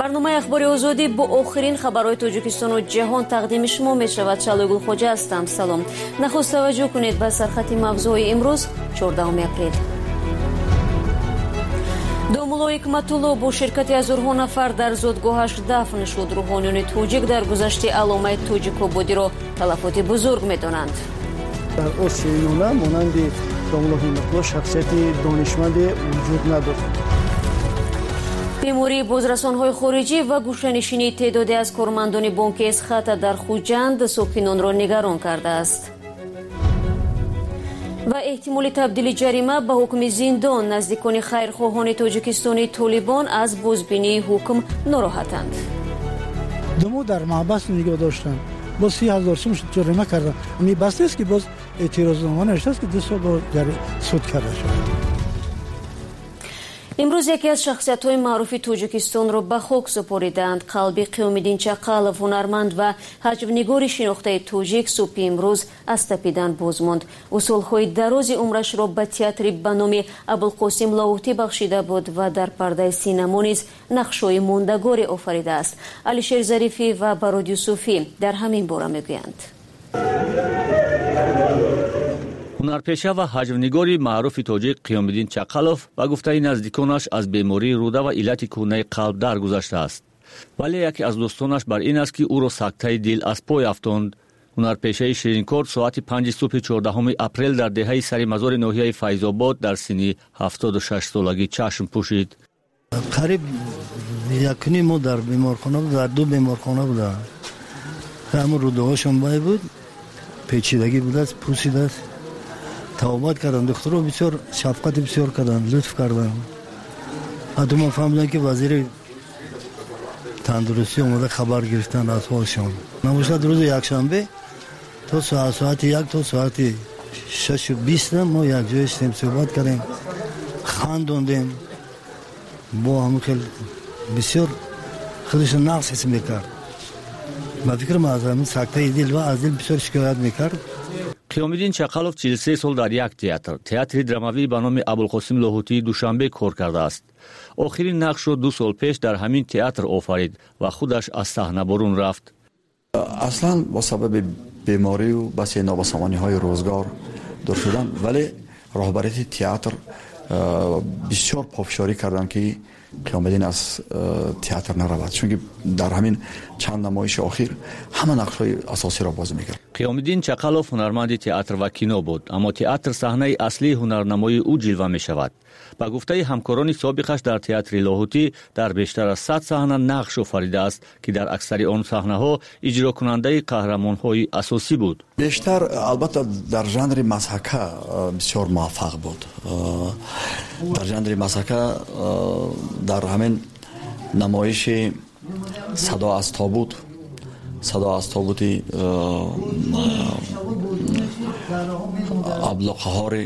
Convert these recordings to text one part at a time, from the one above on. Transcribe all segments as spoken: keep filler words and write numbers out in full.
برنامه اخبار آزادی با آخرین خبرهای تاجیکستان و جهان تقدیم شما می شود. شالوگل خوجه هستم. سلام. نخست توجه کنید به سرخط موضوع امروز چهاردهم اپریل. دومولو حکمت‌الله با شرکت هزارها نفر در زادگاهش دفن شد. روحانیون توجیک در گذشته علامه توجیک‌آبادی را تلفات بزرگ می‌دانند. در عصر یونان مانند دومولو حکمت‌الله شخصیت دانشمند وجود نداشت. بیماری بازرسان‌های خارجی و گوشه‌نشینی تعدادی از کارمندان بانک اسخط در خوجند ساکنان را نگران کرده است. و احتمال تبدیل جریمه به حکم زندان. نزدیکان خیرخواهان تاجیکستانی طالبان از بازبینی حکم ناراحتند. دمو در محبس نگاه داشتن. با سی هزار سوم جریمه کردن. امی بس نیست که باز اعتراضنامه نوشته است که دو سال با سود کرده شد. امروز یکی از شخصیت‌های معروف تاجیکستان را به خاک سپاریدند. قلبی قیومالدین چقلوف، هنرمند و حجم‌نگار شناخته تاجیک صبح امروز از تپیدن باز ماند. او سال‌های دراز عمرش را به تئاتری به نام ابوالقاسم لاهوتی بخشیده بود و در پرده سینما نیز نقش‌های ماندگاری آفریده است. علیشیر ظریفی و براد یوسفی در همین باره میگویند. هنرپیشه و حجم‌نگاری معروف تاجیک قیومالدین چقلوف و گفته نزدیکانش از بیماری روده و علت کهنه قلب درگذشته است. ولی یکی از دوستانش بر این است که او را سکته دل از پای افتاند. هنرپیشه شیرینکار ساعت پنج صبح چهاردهم اپریل در دهه سری مزار ناحیه فیض‌آباد در سن هفتاد و شش سالگی چشم پوشید. قریب یکنی ما در بیمارخانه بود، در دو بیمارخانه بود. همون روده‌هاشون بای بود، پیچیدگی بود است، پوسیده است. توبات کردن، دکترها بسیار شفقت بسیار کردن، لطف کردن. حتی ما فهمیدن که وزیر تندرستی اومده خبر گرفتن از حالشان. نباشد روز یکشنبه تا ساعت ساعت یک تا ساعت شش و بیست ما یک جای شدیم، صحبت کردیم، خندوندیم. با همون خیلی بسیار خودش نقص حس میکرد. با فکر ما از همین سکته دل و از دل بسیار شکایت میکرد. قیومالدین چقلوف چهل و سه سال در یک تئاتر تئاتر دراموی به نام ابوالقاسم لاهوتی دوشنبه کار کرده است. آخرین نقش را دو سال پیش در همین تئاتر آفرید و خودش از صحنه برون رفت. اصلا با سبب بیماری و بس نابسامانی های روزگار دور شدن، ولی رهبری تئاتر بسیار پافشاری کردن که قیومالدین از تئاتر نرود، چون که در همین چند نمایش اخیر همه نقش‌های اساسی را بازی می‌کرد. قیومالدین چقلوف هنرمند تئاتر و کینو بود، اما تئاتر صحنه اصلی هنرنمایی او جلوه می‌شود. با گفته همکاران سابقش در تئاتر لاهوتی در بیشتر از صد صحنه نقش آفریده است که در اکثر آن صحنه‌ها اجرا کننده قهرمان‌های اساسی بود. بیشتر البته در ژانر مسحکه بسیار موفق بود. در ژانر مسحکه در همین نمایش صدا از تابوت صدا از تابوتی ابلقهار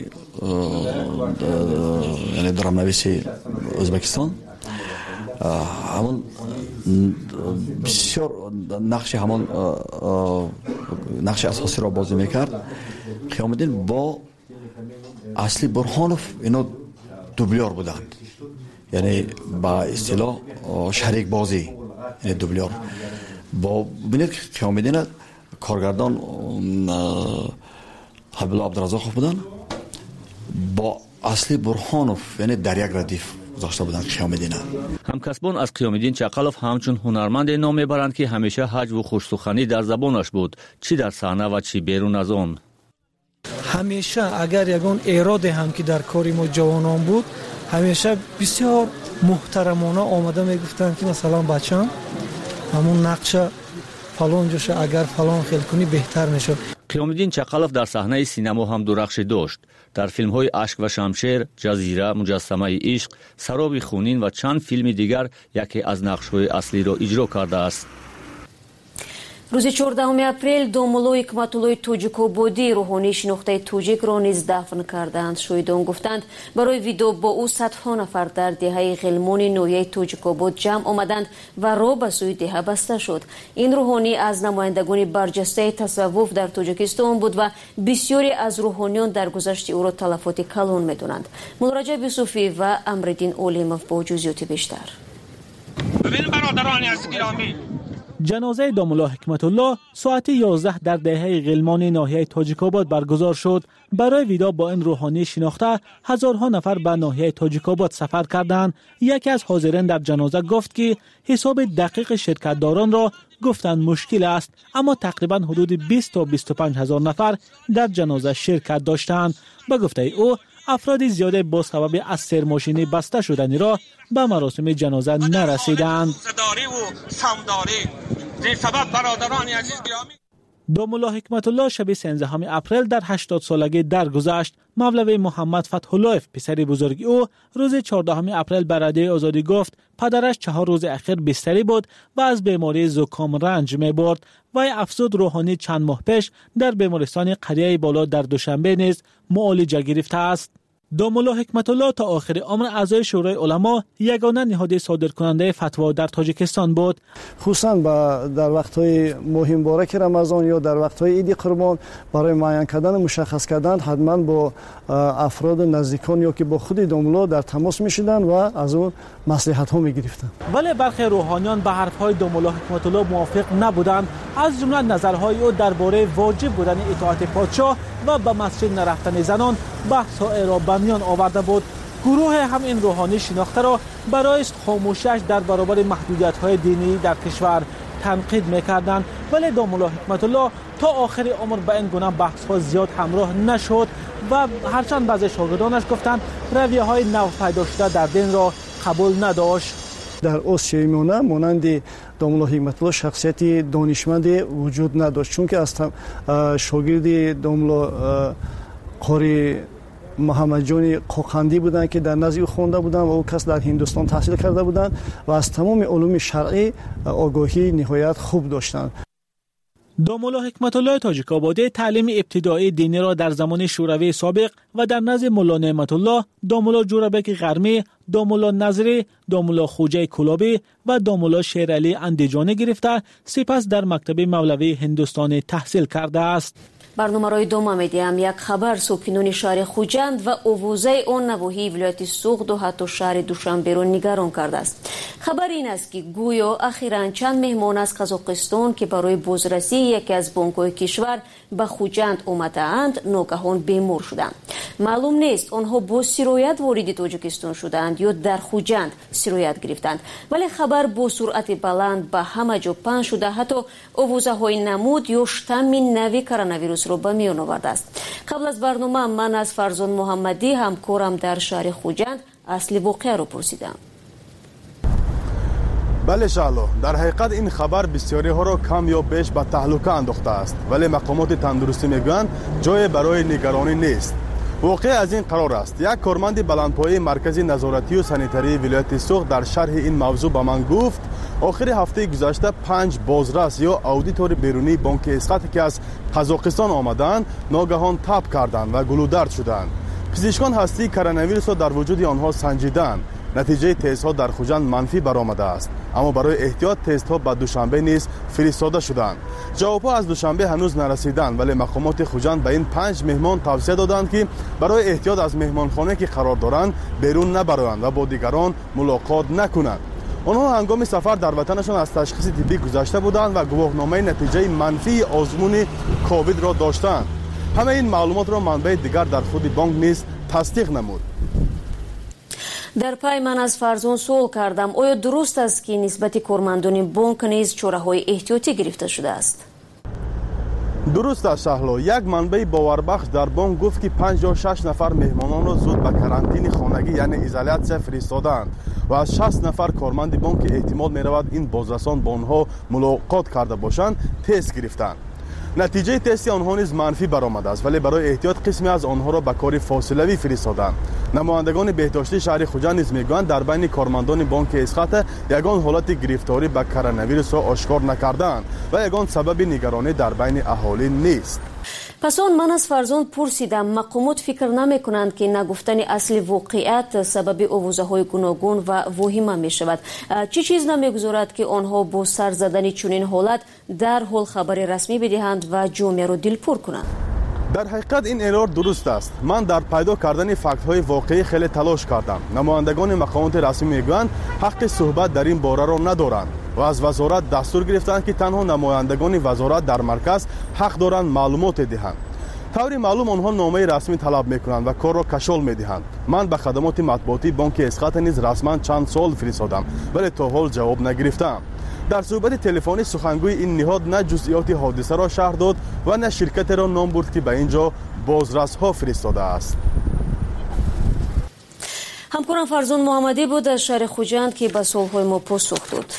یعنی درامنویس ازبکستان همون بسیار نقش همون نقش اساسی را بازی میکرد. قیومالدین با اصلی برهانوف اینا دوبلیور بودند، یعنی با اصطلاح شریک بازی، یعنی دوبلیور. با ببینید که قیومالدین کارگردان حبیب عبدالرزاقوف بودن، با اصلی برهانوف یعنی در یک ردیف گذاشته بودند قیومالدین. همکسبان از قیومالدین چقلوف همچون هنرمند نام میبرند که همیشه حج و خوشسخنی در زبانش بود، چی در صحنه و چی بیرون از آن. همیشه اگر یگان ایراد هم که در کاری ما جوانان بود، همیشه بسیار محترمانه آمده میگفتن که مثلا بچه‌م همون نقش فلان جوش اگر فلان خیل کنی بهتر میشد. قیومالدین چقلوف در صحنه سینما هم درخشی داشت. در فیلم های اشک و شمشیر، جزیره، مجسمه عشق، سراب خونین و چند فیلم دیگر یکی از نقش های اصلی را اجرا کرده است. روز چهاردهم اپریل دومولو حکمت‌الله توجیک‌آبادی روحانی شناخته توجیک را نیز دفن کردند. شاهدان گفتند برای ویدیو با او صدها نفر در دهه غلمان نوحیه توجیک‌آباد جمع آمدند و راه به سوی دهه بسته شد. این روحانی از نمایندگان برجسته تصوف در تاجیکستان بود و بسیاری از روحانیان در گذشته او را تلفات کلان می‌دانند. مولوی رجب یوسفی و امرالدین اولیموف با جزئیات بیشتر. ببین برای برادران عزیز گرامی، جنازه دامالله حکمت الله ساعت یازده در دهه غلمان ناحیه تاجیک‌آباد برگزار شد. برای ویدا با این روحانی شناخته هزارها نفر به ناحیه تاجیک‌آباد سفر کردند. یکی از حاضرین در جنازه گفت که حساب دقیق شرکتداران را گفتند مشکل است، اما تقریبا حدود بیست تا بیست و پنج هزار نفر در جنازه شرکت داشتند. به گفته او افراد زیاده با سبب از سرماشینی بسته شدنی را به مراسم جنازه نرسیدند. دامالله حکمت الله شب سیزدهم اپریل در هشتاد سالگی درگذشت. مولوی محمد فتح الله پسر بزرگ او روز چهاردهم اپریل به رادیو آزادی گفت پدرش چهار روز اخیر بستری بود و از بیماری زکام رنج می برد. وی افزود روحانی چند ماه پیش در بیمارستان قریه بالا در دوشنبه نیز معالجه گرفته است. دامالله حکمت الله تا آخر عمر اعضای شورای علما یگانه نهاد صادرکننده فتوا در تاجیکستان بود. خصوصا در وقت‌های مهم بارک رمضان یا در وقت‌های عید قربان برای معین کردن مشخص کردن حتما با افراد نزدیکان یا که با خود دامالله در تماس می‌شدند و از اون مصلحت‌ها می‌گرفتند. ولی برخی روحانیان به حرف‌های دامالله حکمت الله موافق نبودند. از جمله نظرهای او درباره واجب بودن اطاعت پادشاه و به مسجد نرفتن زنان بحث‌ها را به میان آورده بود. گروه هم این روحانی شناخته را برای خاموشی‌اش در برابر محدودیت‌های دینی در کشور تنقید می‌کردند. ولی دامالله حکمت الله تا آخر عمر به این گونه بحث‌ها زیاد همراه نشد و هرچند بعضی شاگردانش گفتند رویه‌های نو پیدا شده در دین را قبول نداشت. در آسیای میانه مانند دامالله حکمت الله شخصیتی دانشمند وجود نداشت، چون که از شاگرد دامالله قاری محمد جان قاقندی بودند که در نزد او خوانده بودند و او کس در هندوستان تحصیل کرده بودند و از تمام علوم شرعی آگاهی نهایت خوب داشتند. دامالله حکمت الله تاجیک‌آبادی تعلیم ابتدایی دینی را در زمان شوروی سابق و در نزد مولا نعمت الله، دامالله جوربک غرمی، دامالله نظری، دامالله خوجه کلابی و دامالله شیرعلی اندیجانی گرفته، سپس در مکتب مولوی هندوستانی تحصیل کرده است. برنامه رای دوم میدیم. یک خبر صبحینون شهر خوجند و اووزه آن نواحی ولایت سوغد و حتی شهر دوشنبه را نگران کرده است. خبر این است که گویا اخیراً چند مهمان از قزاقستان که برای بازرسی یکی از بانک‌های کشور به خوجند آمده اند ناگهان بیمار شدند. معلوم نیست آنها با سرایت وارد تاجیکستان شدند یا در خوجند سرایت گرفتند، ولی خبر با سرعت بلند به همه جا پخش شده حتی اووزه های نمود یا شتم نوی کرونا ویروس رو به میان آورده است. قبل از برنامه من از فرزان محمدی همکارم در شهر خوجند اصل واقعه رو پرسیدم. بله شالو، در حقیقت این خبر بسیاری ها را کم یا بیش به تهلکه انداخته است، ولی مقامات تندرستی میگویند جای برای نگرانی نیست. واقع از این قرار است یک کارمند بلندپایه مرکز نظارتی و سانیتری ولایت سوغد در شرح این موضوع به من گفت آخر هفته گذشته پنج بازرس یا اودیتور بیرونی بانک اسقاط که از قزاقستان آمدند ناگهان تب کردند و گلودرد شدند. پزشکان هستی کرونا ویروس را در وجود آنها سنجیدند. نتیجه تست‌ها در خوجند منفی برآمده است، اما برای احتیاط تست‌ها به دوشنبه نیز فرستاده شدند. جواب‌ها از دوشنبه هنوز نرسیدند، ولی مقامات خوجند به این پنج مهمان توصیه دادند که برای احتیاط از مهمانخانه که قرار دارند بیرون نبروند و با دیگران ملاقات نکنند. آنها هنگام سفر در وطنشان از تشخیص طبی گذشته بودند و گواهنامه نتیجه منفی آزمون کووید را داشتند. همه این معلومات را منبع دیگر در خود بانک نیز تصدیق نمود. در پای من از فرزون سوال کردم آیا درست است که نسبت کارمندان بانک نیز چاره‌های احتیاطی گرفته شده است؟ درست است شهلا. یک منبع باوربخش در بانک گفت که پنج یا شش نفر مهمانان را زود به کرانتین خانگی یعنی ایزولیاسیون فرستادند و از شصت نفر کارمند بانک که احتمال می رود این بازرسان با آنها ملاقات کرده باشند تست گرفتند. نتیجه تست آنها نیز منفی برآمده است، ولی برای احتیاط قسمی از آنها را به کار فاصلوی فرستادند. نمایندگان بهداشتی شهر خوجند نیز میگویند در بین کارمندان بانک اسقاط یگان حالت گرفتاری به کرونا ویروس را آشکار نکردند و یگان سبب نگرانی در بین اهالی نیست. پس آن من از فرزان پرسیدم مقامات فکر نمی کنند که نگفتن اصل واقعیت سبب آوازه های گوناگون و واهمه می شود؟ چی چیز نمی گذارد که آنها با سر زدن چنین حالت در حال خبر رسمی بدهند و جامعه را دلپور کنند؟ در حقیقت این ارور درست است. من در پیدا کردن فکت های واقعی خیلی تلاش کردم. نمایندگان مقامات رسمی میگویند حق صحبت در این باره را ندارند و از وزارت دستور گرفتند که تنها نمایندگان وزارت در مرکز حق دارند معلومات دهند. طوری معلوم آنها نامه رسمی طلب میکنند و کار را کشال میدهند. من به خدمات مطبوعاتی بانک اسقاط نیز رسما چند سال فرستادم ولی تا حال جواب نگرفتم. در صحبت تلفنی سخنگوی این نهاد نه جزئیات حادثه را شرح داد و نه شرکت را نام برد که به اینجا بازرس‌ها فرستاده است. همکارم فرزان محمدی بود از شهر خوجند که به سوال‌های ما پاسخ داد.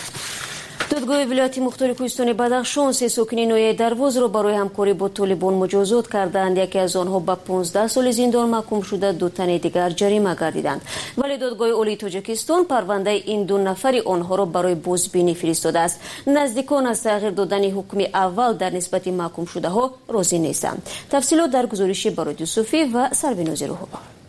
دادگاه ولایت مختار کوهستان بدخشان سه ساکن ناحیه دروازه را برای همکاری با طالبان مجازات کردند. یکی از آنها به پانزده سال زندان محکوم شده، دو تن دیگر جریمه گردیدند. ولی دادگاه عالی تاجیکستان پرونده این دو نفر آنها را برای بازبینی فرستاده است. نزدیکان از تغییر دادن حکم اول در نسبت محکوم شده ها راضی نیستند. تفصیلات در گزارش برای یوسفی و سربیناز روحا.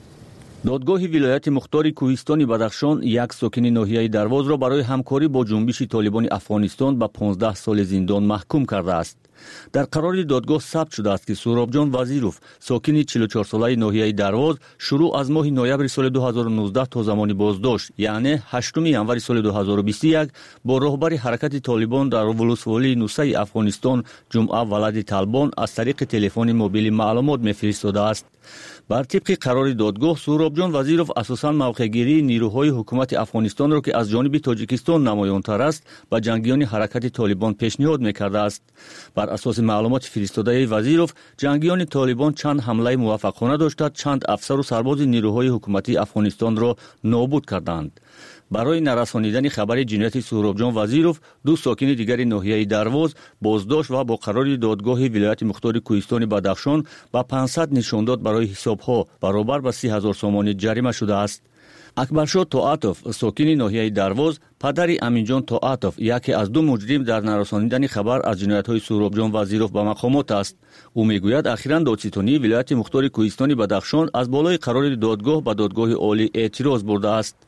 دادگاه ولایت مختار کوهستان بدخشان یک ساکن ناحیه درواز را برای همکاری با جنبش طالبان افغانستان به پانزده سال زندان محکوم کرده است. در قرار دادگاه ثبت شده است که سهرابجان وزیروف ساکن چهل و چهار ساله ناحیه درواز شروع از ماه نوامبر سال دو هزار و نوزده تا زمان بازداشت یعنی هشتم ژانویه سال دو هزار و بیست و یک با رهبر حرکت طالبان در ولسوالی نوسه افغانستان جمعه ولد طالبان از طریق تلفن موبیل معلومات می‌فرستاده است. بر طبق قرار دادگاه سهرابجان وزیروف اساساً موقعگیری نیروهای حکومت افغانستان را که از جانب تاجیکستان نمایان‌تر است به جنگیان حرکت طالبان پیشنهاد می‌کرده است. بر اساس معلومات فرستاده وزیروف جنگیان طالبان چند حمله موفقانه داشته، چند افسر و سرباز نیروهای حکومتی افغانستان را نابود کردند. برای نرسانیدن خبر جنایت سهرابجان وزیروف دو ساکن دیگر ناحیه درواز بازداشت و با قرار دادگاه ولایت مختار کوهستان بدخشان با پانصد نشانداد برای حسابها برابر با سی هزار سومان جریمه شده است. اکبرشاه طاعتوف ساکن ناحیه درواز پدر امینجان طاعتوف یکی از دو مجرم در نرسانیدن خبر از جنایت‌های سهرابجان وزیروف به مقامات است. او میگوید اخیراً دادستانی ولایت مختار کوهستان بدخشان از بالای قرار دادگاه به دادگاه عالی اعتراض برده است.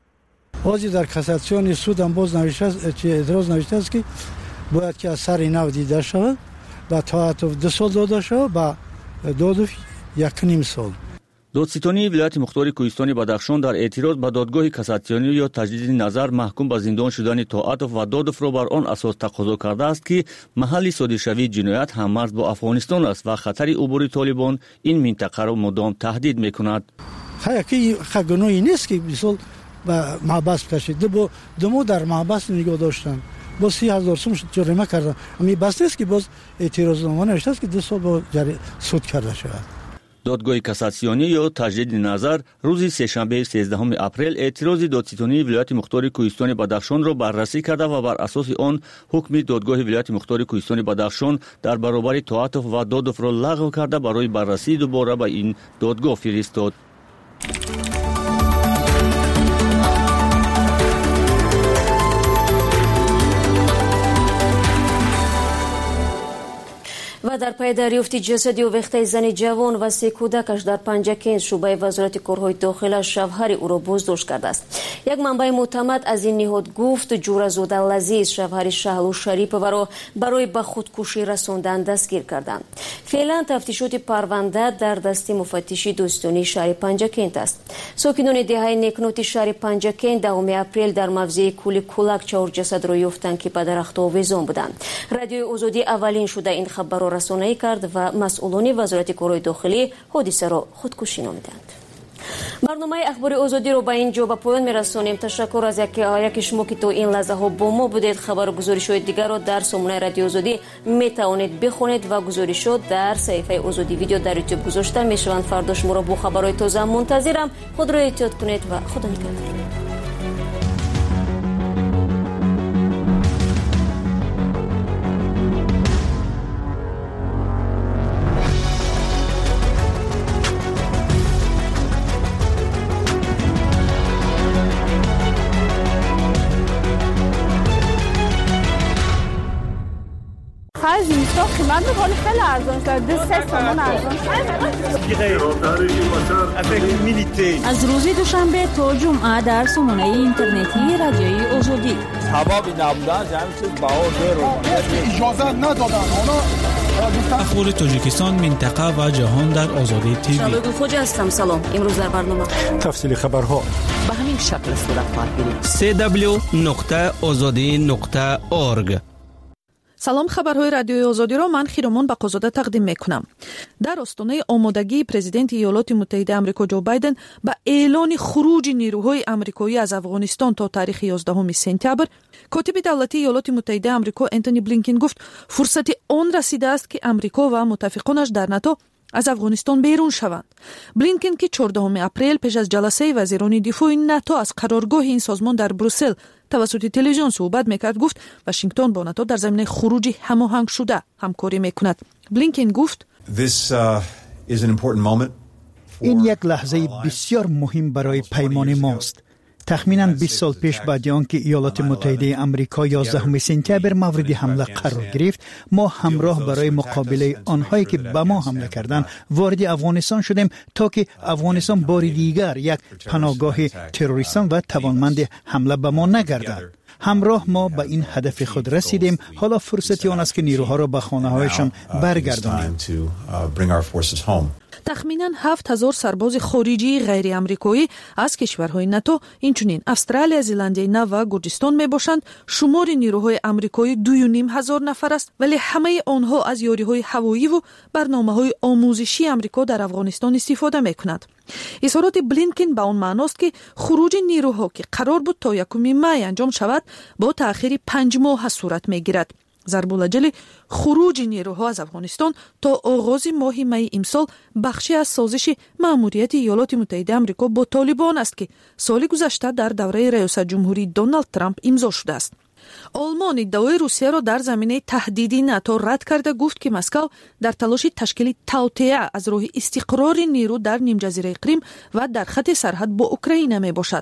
بازی در کاساسیون سود هم باز نوشته است که اعتراض نوشته است که باید که از سر نو دیده شود و طاعتوف دو سال داده شود و دادوف یک نیم سال. دادستانی ولایت مختار کوهستان بدخشان در اعتراض به دادگاه کاساسیونی یا تجدید نظر محکوم به زندان شدن طاعتوف و دادوف را بر آن اساس تقاضا کرده است که محل صادرشوی جنایت هممرز با افغانستان است و خطر عبور طالبان این منطقه را مدام تهدید میکند. خیلی خگنوی نیست که بیسال و محبس کشید. دو دمو در محبس نگاه داشتن. با سی هزار سوم جریمه کردن. امی بس نیست که باز اعتراضنامه نوشته است که دو سال با جری سود کرده شود. دادگاه کاساسیونی یا تجدید نظر روز سه‌شنبه سیزدهم اپریل اعتراض دادستانی ولایت مختار کوهستان بدخشان را بررسی کرده و بر اساس آن حکم دادگاه ولایت مختار کوهستان بدخشان در برابر طاعتوف و دادوف را لغو کرده برای بررسی دوباره به این دادگاه فرستاد. و در پی دریافت جسد آویخته زن جوان و سه کودکش در پنجکین شعبه وزارت کارهای داخله شوهر او را بازداشت کرده است. یک منبع معتمد از این نهاد گفت جورزاده لذیذ شوهر شهلو شریف و را برای به خودکشی رساندن دستگیر کردند. فعلا تفتیشات پرونده در دست مفتش داستانی شهر پنجکین است. ساکنان دهه نکنوت شهر پنجکین دهم اپریل در موضع کولی کولک چهار جسد را یافتند که به درخت آویزان بودند. رادیوی آزادی اولین شده این خبر را رسانه‌ای کرد و مسئولان وزارت کارهای داخلی حادثه را خودکشی نامیدند. برنامه اخبار آزادی رو به اینجا به پایان می‌رسانیم. تشکر از یکی شما که تو این لحظه ها با ما بودید. خبر و گزارش‌های دیگر را در سامانه رادیو آزادی میتوانید بخونید و گزارشات در صفحه آزادی ویدیو در یوتیوب گذاشته میشوند. فردا شما را با خبرهای تازه منتظرم. خود را احتیاط کنید و خدا نگهدار. خرج نیستا قیمت بکنی خیلی ارزان شد. دو سه سامان ارزان شد. از روز دوشنبه تا جمعه در سامانه اینترنتی رادیوی آزادی سبب نبودن جمعی چیز باور رو اجازه ندادن. اخبار تاجیکستان، منطقه و جهان در آزادی تیوی. شباب خوجا هستم. سلام. امروز در برنامه تفصیل خبرها به همین شکل صورت خواهد گرفت. سی دبلیو نقطه آزادی نقطه اورگ. سلام، خبرهای رادیوی آزادی را من خیرمان بقازاده تقدیم میکنم. در آستانه آمادگی پرزیدنت ایالات متحده آمریکا جو بایدن به اعلان خروج نیروهای آمریکایی از افغانستان تا تاریخ یازدهم سپتامبر، کاتب دولتی ایالات متحده آمریکا انتونی بلینکن گفت فرصت آن رسیده است که آمریکا و متفقانش در ناتو از افغانستان بیرون شوند. بلینکن که چهاردهم اپریل پیش از جلسه وزیران دفاع ناتو از قرارگاه این سازمان در بروسل توسط تلویزیون صحبت میکرد، گفت واشنگتن با ناتو در زمینه خروج هماهنگ شده همکاری میکند. بلینکن گفت This, uh, is an important moment. این یک لحظه بسیار مهم برای پیمان ماست. تخمیناً بیست سال پیش بعد آنکه ایالات متحده آمریکا یازدهم سپتامبر مورد حمله قرار گرفت، ما همراه برای مقابله آنهایی که به ما حمله کردند وارد افغانستان شدیم تا که افغانستان بار دیگر یک پناهگاه تروریستان و توانمند حمله به ما نگردد. همراه ما به این هدف خود رسیدیم. حالا فرصتی آن است که نیروها را به خانه‌هایشان برگردانیم. تخمیناً هفت هزار سرباز خارجی غیر آمریکایی از کشورهای ناتو، اینچنین استرالیا، زلندیای نو و گرجستان می باشند. شمار نیروهای آمریکایی دو و نیم هزار نفر است، ولی همه آنها از یاریهای هوایی و برنامه‌های آموزشی آمریکا در افغانستان استفاده می‌کنند. اظهارات بلینکن به آن معناست که خروج نیروها که قرار بود تا یکم می انجام شود با تأخیر پنج ماه صورت می‌گیرد. ضرب الاجل خروج نیروها از افغانستان تا آغاز ماه می امسال بخشی از سازش مأموریت ایالات متحده آمریکا با طالبان است که سال گذشته در دوره ریاست جمهوری دونالد ترامپ امضا شده است. آلمان ادعای روسیه را در زمینه تهدید ناتو رد کرده، گفت که مسکو در تلاش تشکیل توطئه از راه استقرار نیرو در نیم جزیره کریم و در خط سرحد با اوکراین می باشد.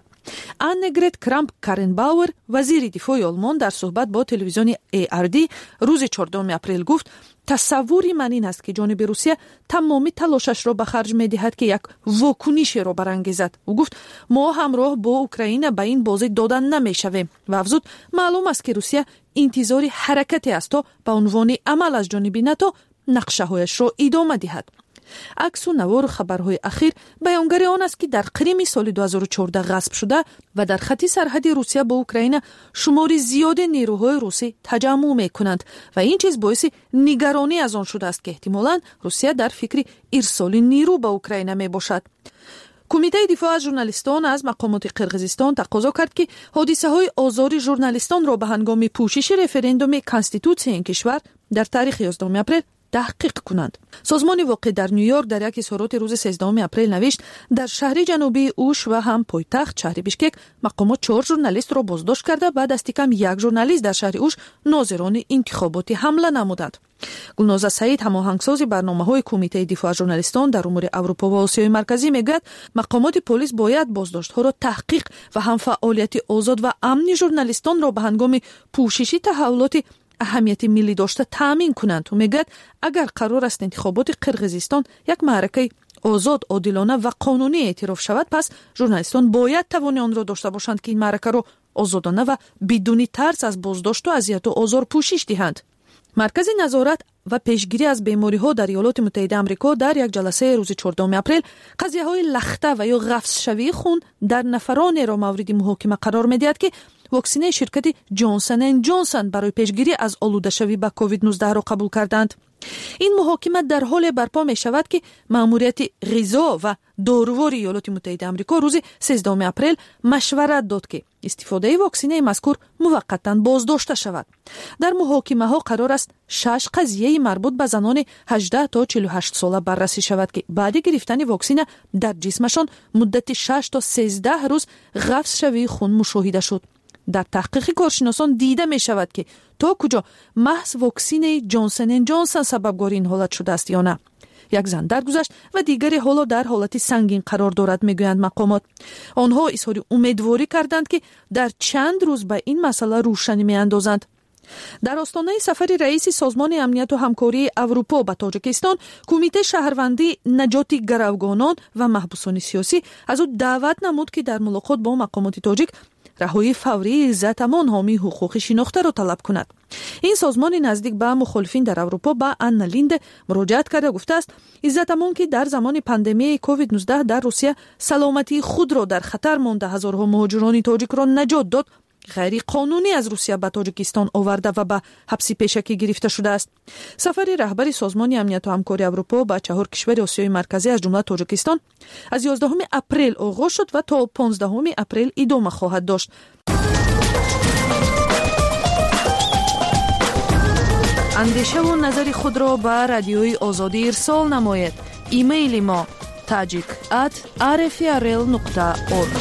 آنگرت کرامپ کارنباور، وزیر دفاع آلمان، در صحبت با تلویزیون ای آر دی روز چهاردهم اپریل گفت تصوری من این است که جانب روسیه تمامی تلاشش را به خرج می دهد که یک واکنش را برانگیزد. او گفت ما همراه با اوکراین به این بازی دادن نمی شویم و افزود معلوم است که روسیه انتظار حرکتی است تا به عنوان عمل از جانب ناتو نقشه هایش را ادامه دهد. عکس و نوار خبرهای اخیر بیانگر آن است که در کریم سال دو هزار و چهارده غصب شده و در خط سرحدی روسیه با اوکراین شمار زیاد نیروهای روسی تجمع می‌کنند و این چیز باعث نگرانی از آن شده است که احتمالاً روسیه در فکر ارسال نیرو به اوکراین میباشد. کمیته دفاع از ژورنالیستان از مقامات قرقیزستان تقاضا کرد که حادثه‌های آزار ژورنالیستان را به هنگام پوشش رفراندوم کانستیتوسی این کشور در تاریخ یازدهم اپریل تحقیق کنند. سازمان واقع در نیویورک در یک اظهارات روز سیزدهم اپریل نوشت در شهر جنوبی اوش و هم پایتخت شهر بیشکک مقامات چهار ژورنالیست را بازداشت کرده و دست کم یک ژورنالیست در شهر اوش ناظران انتخاباتی حمله نمودند. گلناز سعید، هماهنگساز برنامه‌های کمیته دفاع از ژورنالیستان در امور اروپا و آسیای مرکزی، میگوید مقامات پلیس باید بازداشت‌ها را تحقیق و هم فعالیت آزاد و امن ژورنالیستان را به هنگام پوشش تحولات اهمیت ملی داشته تامین کنند. و میگوید اگر قرار است انتخابات قرقیزستان یک معرکه آزاد، عادلانه و قانونی اعتراف شود، پس ژورنالیستان باید توان آن را داشته باشند که این معرکه را آزادانه و بدون ترس از بازداشت و اذیت و آزار پوشش دهند. مرکز نظارت و پیشگیری از بیماری‌ها در ایالات متحده آمریکا در یک جلسه روز چهاردهم اپریل قضیه‌های لخته و یا غفص شوی خون در نفران را مورد محاکمه قرار می‌دهد که واکسینه شرکت جانسن اند جانسن برای پیشگیری از آلوده شوی به کووید نوزده را قبول کردند. این محاکمه در حال برپا می شود که مأموریت غذا و دارووار ایالات متحده آمریکا روز سیزدهم اپریل مشورت داد که استفاده واکسینه مذکور موقتا بازداشته شود. در محاکمه ها قرار است شش قضیه مربوط به زنان هجده تا چهل و هشت ساله بررسی شود که بعد گرفتن واکسینه در جسمشان مدت شش تا سیزده روز غفص شوی خون مشاهده شد. در تحقیق کارشناسان دیده می شود که تا کجا محض واکسین جانسن اند جانسن سببگار این حالت شده است یا نه. یک زن درگذشت و دیگری حالا در حالت سنگین قرار دارد، میگویند مقامات. آنها اظهار امیدواری کردند که در چند روز به این مسئله روشنی میاندازند. در آستانه سفر رئیس سازمان امنیت و همکاری اروپا به تاجیکستان، کمیته شهروندی نجات گروگانان و محبوسان سیاسی از او دعوت نمود که در ملاقات با مقامات تاجیک رهایی فوری عزت امان حامی حقوق شناخته را طلب کند. این سازمان نزدیک به مخالفین در اروپا به آنا لیند مراجعت کرده گفته است عزت امان که در زمان پاندمی کووید نوزده در روسیه سلامتی خود را در خطر مانده هزارها مهاجران تاجیک را نجات داد، غیر قانونی از روسیه به تاجیکستان آورده و به حبسی پیشکی گرفته شده است. سفر رهبر سازمان امنیت و همکاری اروپا به چهار کشور آسیای مرکزی از جمله تاجیکستان از یازدهم اپریل آغاز شد و تا پانزدهم اپریل ادامه خواهد داشت. اندیشه و نظر خود را به رادیوی آزادی ارسال نمایید. ایمیل ما tajik at r f r l nokta org.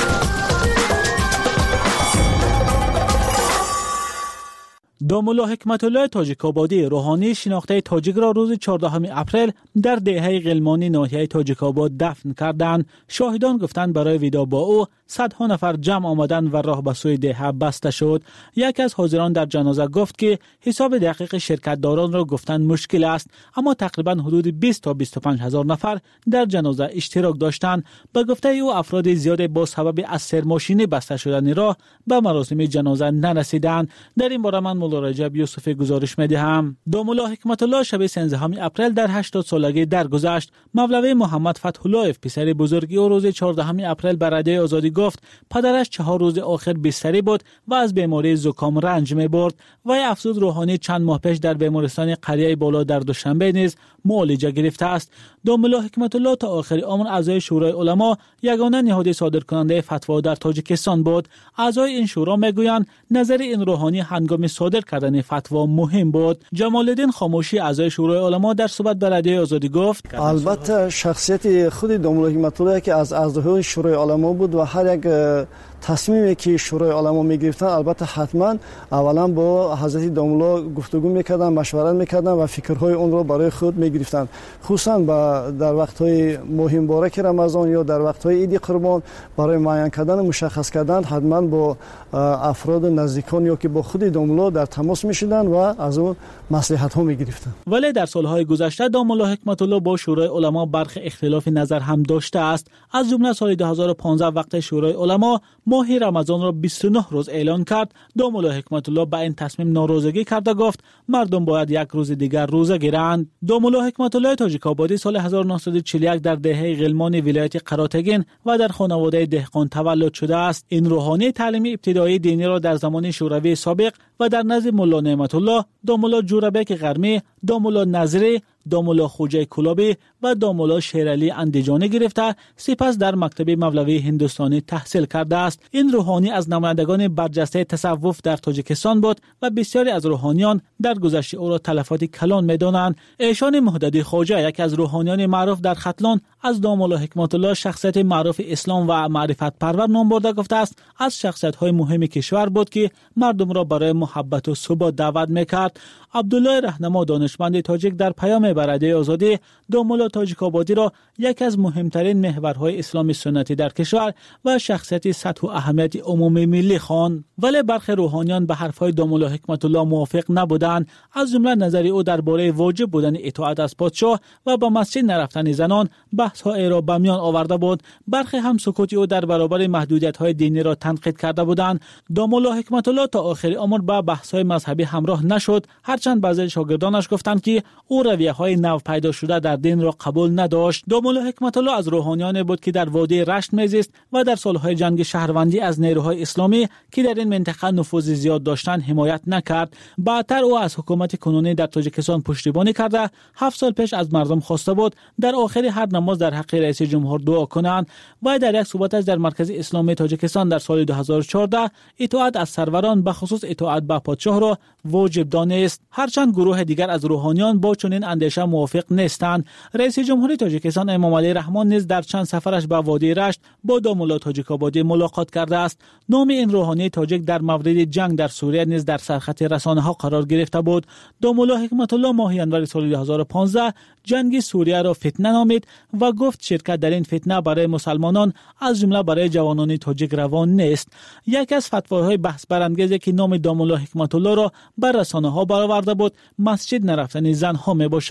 داملا حکمت الله تاجیک آبادی روحانی شناخته تاجیک را روز چهاردهم اپریل در دهه غلمانی ناحیه تاجیک آباد دفن کردند. شاهدان گفتند برای ویدا با او صدها نفر جمع آمدند و راه به سوی دهه بسته شد. یکی از حاضران در جنازه گفت که حساب دقیق شرکت داران را گفتن مشکل است، اما تقریبا حدود بیست تا بیست و پنج هزار نفر در جنازه اشتراک داشتند. به گفته او افراد زیاد با سبب از سرماشینی بسته شدن راه به مراسم جنازه نرسیدند. در این باره من مولا رجب یوسف گزارش می‌دهم. داملا حکمت الله شب سیزدهم اپریل در هشتاد سالگی درگذشت. مولوی محمد فتح الله پسر بزرگی او روز چهاردهم اپریل به رادیوی آزادی گفت پدرش چهار روز آخر بستری بود و از بیماری زکام رنج می‌برد. وی افسود روحانی چند ماه پیش در بیمارستان قریه بالا در دوشنبه نیز معالجه گرفته است. داملا حکمت الله تا آخر عمر اعضای شورای علما یگانه نهاد صادرکننده فتوا در تاجیکستان بود. اعضای این شورا میگویند نظر این روحانی هنگام صادر کردن فتوا مهم بود. جمال الدین خاموشی اعضای شورای علما در صحبت با رادیوی آزادی گفت البته شخصیت خود داملا حکمت الله که از اعضای شورای علما بود و هر یک تصمیمی که شورای علما میگرفتن البته حتما اولا با حضرت داملا گفتگو میکردن، مشورت میکردن و فکرهای اون رو برای خود میگرفتن. خصوصا در وقت‌های مهم بارک رمضان یا در وقت‌های عید قربان برای معین کردن مشخص کردن حتما با افراد نزدیکان یا که با خود داملا در تماس میشدن و از اون مصلحت ها میگرفتن. ولی در سالهای گذشته داملا حکمت الله با شورای علما برخی اختلاف نظر هم داشته است. از جمله سال دو هزار و پانزده وقت شورای علما ماه رمضان را بیست و نه روز اعلان کرد، داملا حکمت الله به این تصمیم ناراضگی کرده گفت مردم باید یک روز دیگر روزه گیرند. داملا حکمت الله تاجیک آبادی سال هزار و نهصد و چهل و یک در دهه غلمانی ولایت قراتگین و در خانواده دهقان تولد شده است. این روحانی تعلیم ابتدایی دینی را در زمان شوروی سابق و در نزد مولا نعمت الله، داملا جوربک غرمی، داملا نظری، داملا خوجه کلابی و داملا شیرالی اندیجانی گرفته سپس در مکتب مولوی هندوستانی تحصیل کرده است. این روحانی از نمایندگان برجسته تصوف در تاجیکستان بود و بسیاری از روحانیان در گذشته او را تلفات کلان می‌دانند. ایشان مهددی خوجه یکی از روحانیان معروف در ختلان از داملا حکمت الله شخصیت معروف اسلام و معرفت پرور نام برده گفته است از شخصیت‌های مهم کشور بود که مردم را برای محبت و ثبات دعوت می‌کرد. عبدالله رهنما دانشمند تاجیک در پیام برادری آزادی داملا تاجیک آبادی را یکی از مهمترین محورهای اسلام سنتی در کشور و شخصیت سطح و اهمیت عمومی ملی خواند. ولی برخی روحانیان به حرفهای داملا حکمت الله موافق نبودند. از جمله نظری او درباره واجب بودن اطاعت از پادشاه و به مسجد نرفتن زنان بحث‌های را به میان آورده بود. برخی هم سکوت او در برابر محدودیت‌های دینی را تنقید کرده بودند. داملا حکمت الله تا آخر عمر به بحث‌های مذهبی همراه نشد، هرچند بعضی شاگردانش گفتند که او رویه‌های نو پیدا شده در دین را قبول نداشت. داملا حکمت الله از روحانیان بود که در وادی رشت میزیست و در سالهای جنگ شهروندی از نیروهای اسلامی که در این منطقه نفوذ زیاد داشتند حمایت نکرد. بعدتر او از حکومت کنونی در تاجیکستان پشتیبانی کرده هفت سال پیش از مردم خواسته بود در آخر هر نماز در حق رئیس جمهور دعا کنند و در یک صحبتش در مرکز اسلامی تاجیکستان در سال دو هزار و چهارده اطاعت از سروران به خصوص اطاعت به پادشاه را واجب دانست. هرچند گروه دیگر از روحانیان با چنین اندیشه موافق نیستند. رئیس جمهوری تاجیکستان امام علی رحمان نیز در چند سفرش به وادی رشت با داملا تاجیک آبادی ملاقات کرده است. نام این روحانی تاجیک در مورد جنگ در سوریه نیز در سرخط رسانه‌ها قرار گرفته بود. داملا حکمت الله ماه ژانویه سال دو هزار و پانزده جنگ سوریه را فتنه نامید و گفت شرکت در این فتنه برای مسلمانان از جمله برای جوانان تاجیک روان نیست. یکی از فتواهای بحث برانگیزی که نام داملا حکمت الله را بر رسانه‌ها برآورده بود مسجد نرفتن زن‌ها میباشد.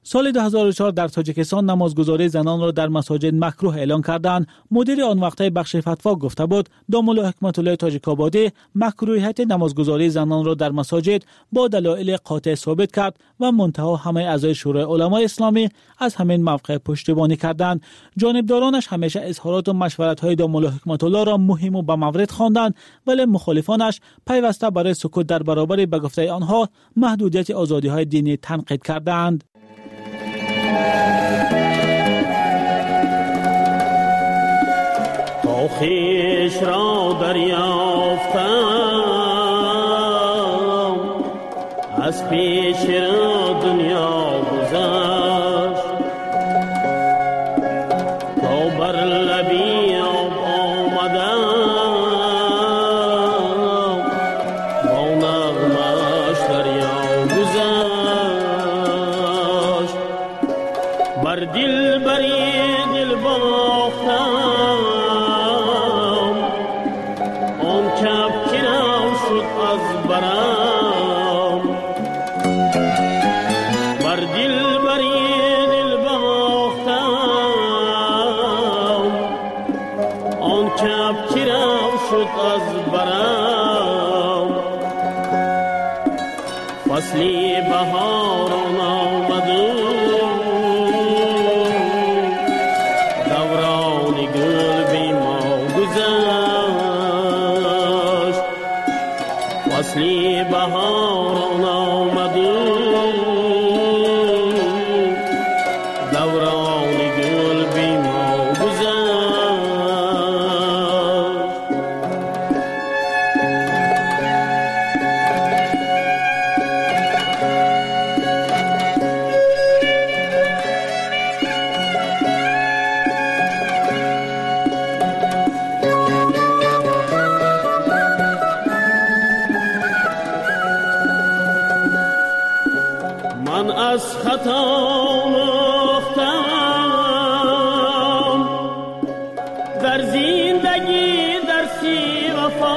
سال دو هزار و چهار در تاجیکستان نمازگزاری زنان را در مساجد مکروه اعلان کردند. مدیر آن وقته بخش فتوا گفته بود دامالله حکمت الله تاجیک‌آبادی مکروهیت نمازگزاری زنان را در مساجد با دلایل قاطع ثابت کرد و منتها همه اعضای شورای علمای اسلامی از همین موقع پشتیبانی کردند. جانبدارانش همیشه اظهارات و مشورت‌های دامالله حکمت الله را مهم و به مورد خواندند، ولی مخالفانش پیوسته برای سکوت در برابر به گفته آنها محدودیت آزادی‌های دینی تنقید کردند. تا خویش را دریافتم از پیش را دنیا گذشت تا بر لبی آب آمدم با نغمش دریا گذشت بر دل بری دل باختم آن کب کنم شد از برم بر دل بری دل باختم آن کب کنم شد از برم فصلی بهاران آمد فصلی بهاران آمد دوران گل بی ما گذشت از خطا مختم در زندگی درسی وفا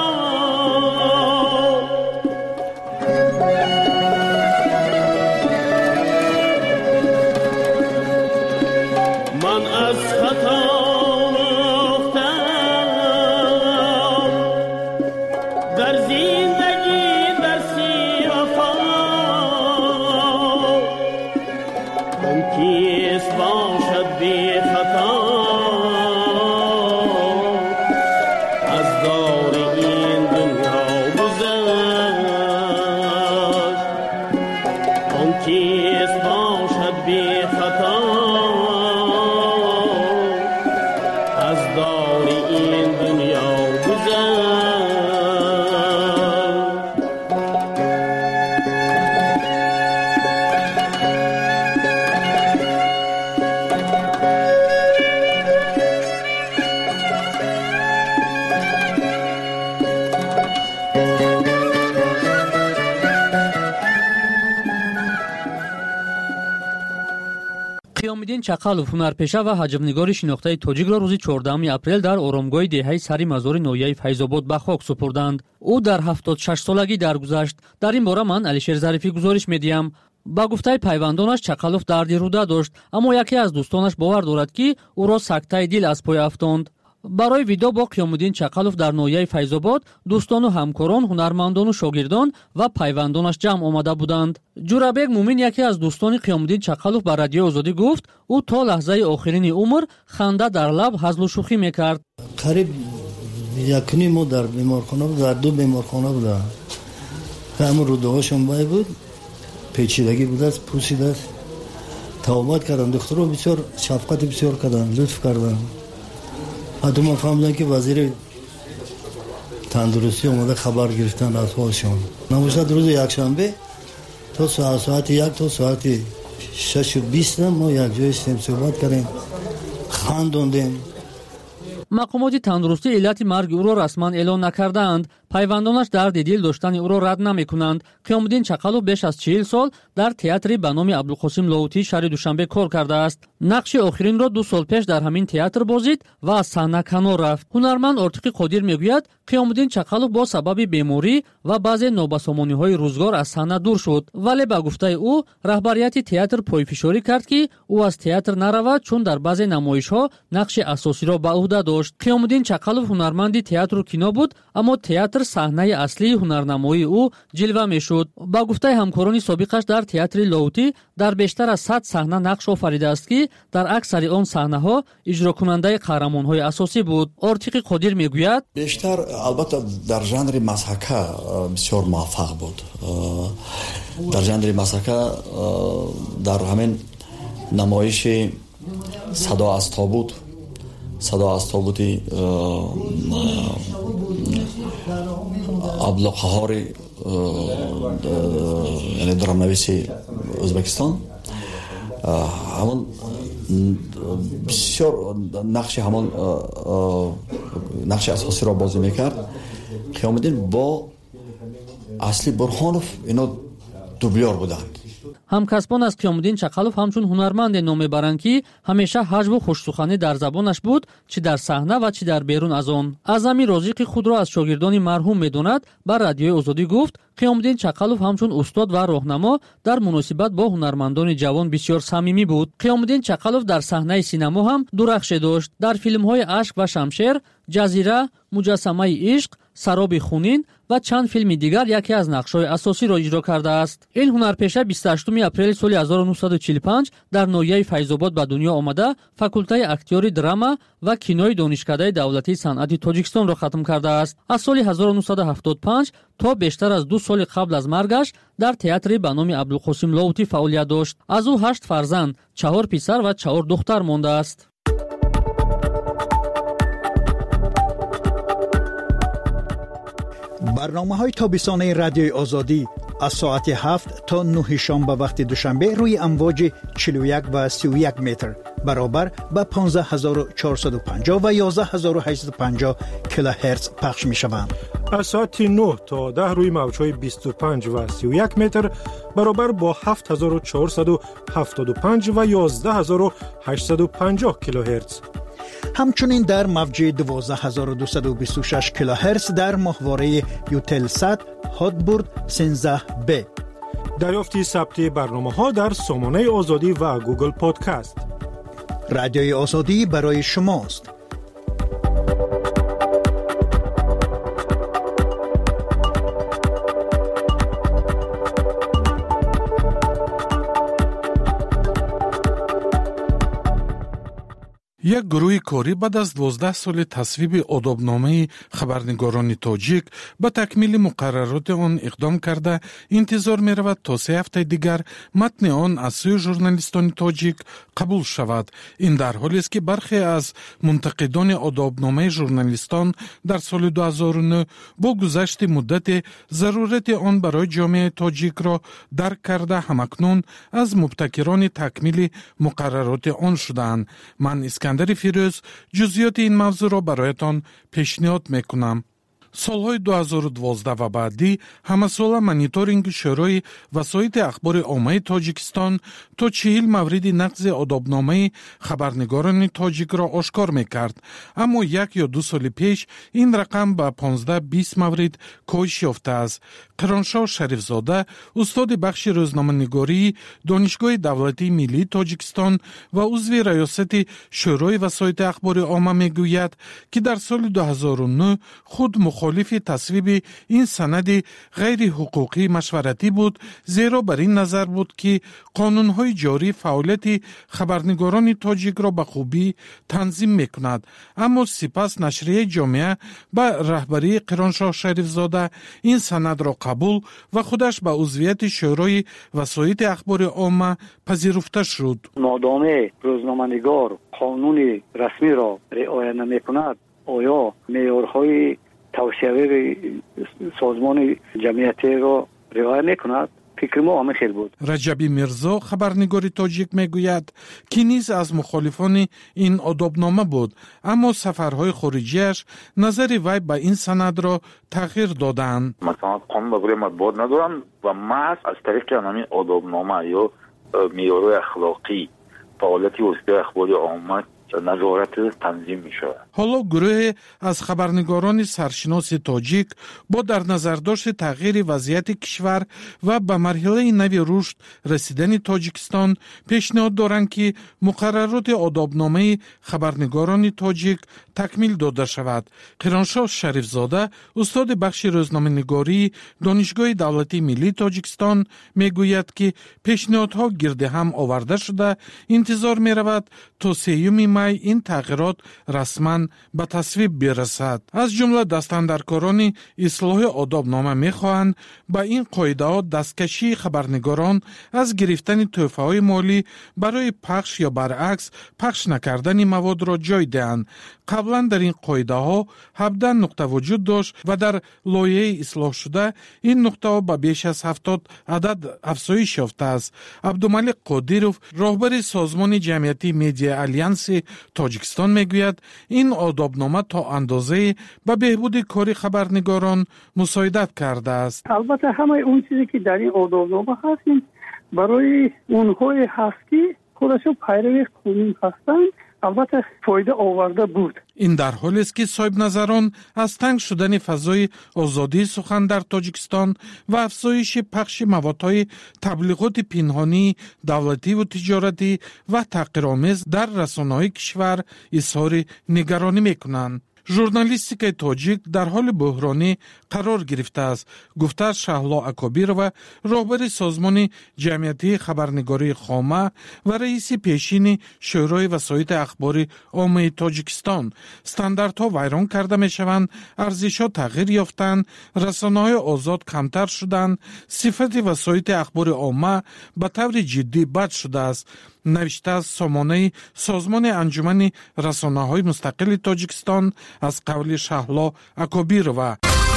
من از خطا مختم در زندگی درسی وفا کیس باشد بی خطا از دار این دنیا گذشت آن کیس باشد بی خطا از دار این دنیا گذشت قیام‌الدین چقالوف ҳунарпеша ва ҳаҷмнигори шинохтаи тоҷик ро рӯзи чордаҳуми апрел дар оромгоҳи деҳаи сари мазори ноҳияи Файзобод ба хок супурданд. ӯ дар ҳафтод и шаш солагӣ даргузашт. дар ин бора ман Алишер Зарифӣ гузориш медиҳам. ба гуфтаи пайвандонаш Чақалов дарди рӯда дошт, аммо яке аз дӯстонаш бовар дорад ки ӯро сактаи дил аз пой афтонд. барои видо бо Қиёмуддин Чақалов дар ноҳияи Файзобод дӯстону ҳамкорон, ҳунармандону шогирдон ва пайвандонаш ҷамъ омада буданд. Ҷурабек Мумин, яке аз дӯстони Қиёмуддин Чақалов, ба Радиои Озодӣ гуфт, ӯ то лаҳзаи охирини умр ханда дар лаб ҳазлу шӯхӣ мекард. қариб якуни мо дар беморхона буд, дар ду беморхона будам. ҳамун рӯдаҳошон бай буд, печидагӣ будааст, пурсидааст. тавбат кардам, духтаро бисёр шафқати бисёр кардам, лутф кардам. ҳатто ман фаҳмидам ки вазири тандурустӣ омада хабар гирифтан аз ҳолшон. набошад рӯзи якшанбе то соати як то соати шашу бист мо якҷоя истем, суҳбат кардем, хандондем. мақомоти тандурустӣ иллати марги ӯро расман эълон накардаанд. пайвандонаш дарди дил доштани ӯро рад намекунанд. қиёмиддин чақалов беш аз чил сол дар театри ба номи абдулқосим ловутии шаҳри душанбе кор кардааст. нақши охиринро ду сол пеш дар ҳамин театр бозид ва аз саҳна канор рафт. ҳунарманд Ортиқи Қодир мегӯяд, қиёмиддин чақалов бо сабаби беморӣ ва баъзе нобасомониҳои рӯзгор аз саҳна дур шуд, вале ба гуфтаи ӯ раҳбарияти театр пойфишорӣ кард, ки ӯ аз театр наравад, чун дар баъзе намоишҳо нақши асосиро ба уҳда дошт. қиёмиддин чақалов ҳунарманди театру кино буд, аммо театр саҳнаи аслии ҳунарнамоии ӯ ҷилва мешуд. ба гуфтаи ҳамкорони собиқаш дар театри Ловутӣ дар бештар аз сад саҳна нақш офаридааст, ки дар аксари он саҳнаҳо иҷрокунандаи қаҳрамонҳои асосӣ буд. Ортиқи Қодир мегӯяд, бештар албатта дар жанри масҳака бисёр муваффақ буд. дар жанри масҳака дар ҳамин намоиши садо аз тобут садо аз тобути Абдулқаҳори яъне дурамнависи Ӯзбекистон ҳамон бисёр нақши ҳамон нақши асосиро бозӣ мекард. қиёмиддин бо Асли Бурҳонов ино дублёр буданд. ҳамкасбон аз қиёмиддин чақалов ҳамчун ҳунарманде ном мебаранд, ки ҳамеша ҳаҷву хушсуханӣ дар забонаш буд, чӣ дар саҳна ва чӣ дар берун аз он. Азами Розиқи худро аз шогирдони марҳум медонад, ба Радиои Озодӣ гуфт, қиёмиддин чақалов ҳамчун устод ва роҳнамо дар муносибат бо ҳунармандони ҷавон бисёр самимӣ буд. қиёмиддин чақалов дар саҳнаи синамо ҳам дурахше дошт. Дар филмҳои Ашк ва Шамшер, Ҷазира, Муҷассамаи ишқ, Сароби хунин ва чанд филми дигар яке аз нақшҳои асосиро иҷро кардааст. Ин ҳунарпеша бисту ҳаштуми апрели соли ҳазору нуҳсаду чилу панҷ дар ноҳияи Файзобод ба дунё омада, факултаи актёри драма ва кинои Донишкадаи давлатии санъати Тоҷикистонро хатм кардааст. Аз соли ҳазору нуҳсаду ҳафтоду панҷ то бештар аз ду соли қабл аз маргаш дар театри ба номи Абдулқосим Ловутӣ фаъолият дошт. Аз ӯ ҳашт фарзанд, чаҳор писар ва чаҳор духтар мондааст. برنامه‌های تابستانه رادیوی آزادی از ساعت هفت تا نه شام به وقت دوشنبه روی امواج چهل و یک و سی و یک متر برابر با پانزده هزار و چهارصد و پنجاه و یازده هزار و هشتصد و پنجاه کیلوهرتز پخش می‌شوند. از ساعت نه تا ده روی موج‌های بیست و پنج و سی و یک متر برابر با هفت هزار و چهارصد و هفتاد و پنج و یازده هزار و هشتصد و پنجاه کیلوهرتز. همچنین در موج دوازده هزار و دویست و بیست و شش کیلوهرتز در ماهواره یوتلسات هاتبورد سیزده بی. دریافت ثبت برنامه‌ها در سامانه آزادی و گوگل پادکست. رادیوی آزادی برای شماست. як гурӯҳи корӣ баъд аз дувоздаҳ соли тасвиби одобномаи хабарнигорони тоҷик ба такмили муқаррароти он иқдом карда, интизор меравад то се ҳафтаи дигар матни он аз сӯи журналистони тоҷик қабул шавад. ин дар ҳолест ки бархе аз мунтақидони одобномаи журналистон дар соли ду ҳазору нӯ бо гузашти муддате зарурати он барои ҷомеаи тоҷикро дарк карда ҳамакнун аз мубтакирони такмили муқаррароти он шудаанд. ман Искандари Фирӯз ҷузъиёти ин мавзӯъро бароятон пешниҳод мекунам. солҳои ду ҳазору дувоздаҳ ва баъдӣ ҳамасола мониторинги шӯрои васоити ахбори оммаи Тоҷикистон то чил мавриди нақзи одобномаи хабарнигорони тоҷикро ошкор мекард. аммо як ё ду соли пеш ин рақам ба понздаҳ бист маврид коҳиш ёфтааст. қироншоҳ Шарифзода, устоди бахши рӯзноманигории Донишгоҳи давлатии миллии Тоҷикистон ва узви раёсати шӯрои васоити ахбори омма мегӯяд, ки дар соли ду ҳазору нӯ худ мухолифи тасвиби ин санади ғайриҳуқуқии машваратӣ буд, зеро бар ин назар буд, ки қонунҳои ҷорӣ фаъолияти хабарнигорони тоҷикро ба хубӣ танзим мекунад. аммо сипас нашрияи ҷомеа ба раҳбарии Қироншоҳ Шарифзода ин санадро қабул ва худаш ба узвияти шӯрои васоити ахбори омма пазируфта шуд. модоме рӯзноманигор қонуни расмиро риоя намекунад, оё меъёрҳои тавсияви созмони ҷамъиятиро риоя мекунад? فکر ما همه خیلی بود. رجبی میرزا خبرنگار تاجیک میگوید که نیز از مخالفان این آدابنامه بود، اما سفرهای خارجیش نظر وی به این سند را تغییر دادند. مثلا قانون برای مطبوعات ندارم و محض از طریق همین آدابنامه یا معیارهای اخلاقی فعالیت وسیله اخباری عامه نظارت تنظیم می شود. حالا گروه از خبرنگاران سرشناس تاجیک با در نظر داشت تغییر وضعیت کشور و به مرحله نوی رشد رسیدن تاجیکستان پیشنهاد دارند که مقررات آدابنامه خبرنگاران تاجیک تکمیل داده شود. قیرانشاه شریفزاده استاد بخش روزنامه نگاری دانشگاه دولتی ملی تاجیکستان میگوید که پیشنهادها گرد هم آورده شده، انتظار می رود تا سیوم می این تغییرات رسما به تصویب برسد. از جمله دستاندرکاران اصلاح آدابنامه میخواهند با این قاعده ها دستکشی خبرنگاران از گرفتن تحفه های مالی برای پخش یا برعکس پخش نکردن مواد را جای دهند. قبلا در این قاعده ها هفده نقطه وجود داشت و در لایحه اصلاح شده این نقطه ها به بیش از هفتاد عدد افزایش یافته است. عبدالملک قادیروف راهبر سازمان جمعیتی میدیا آلیانس تاجیکستان میگوید این آدابنامه تا اندازه به بهبود کار خبرنگاران مساعدت کرده است. البته همه اون چیزی که در این آدابنامه هست برای اونهای هست که خودشون پیرو قانون هستند البته فایده آورده بود. این در حالی است که صاحب نظران از تنگ شدن فضای آزادی سخن در تاجیکستان و افزایش پخش موادهای تبلیغات پنهانی دولتی و تجارتی و تحقیرآمیز در رسانه‌های کشور اظهار نگرانی میکنند. ژورنالیستیک تاجیک در حال بحرانی قرار گرفته است، گفته شهلا اکابیرова راهبر سازمان جمعیتی خبرنگاری خامه و رئیس پیشین شورای وسایط اخبار عامه تاجیکستان. استانداردها ویران کرده می شوند، ارزش‌ها تغییر یافتند، رسانه‌های آزاد کمتر شدند، صفت وسایط اخبار عامه به طور جدی بد شده است. نوشته از سامانه سازمان انجمن رسانه‌های مستقل تاجیکستان از قول شهلا اکابیرova.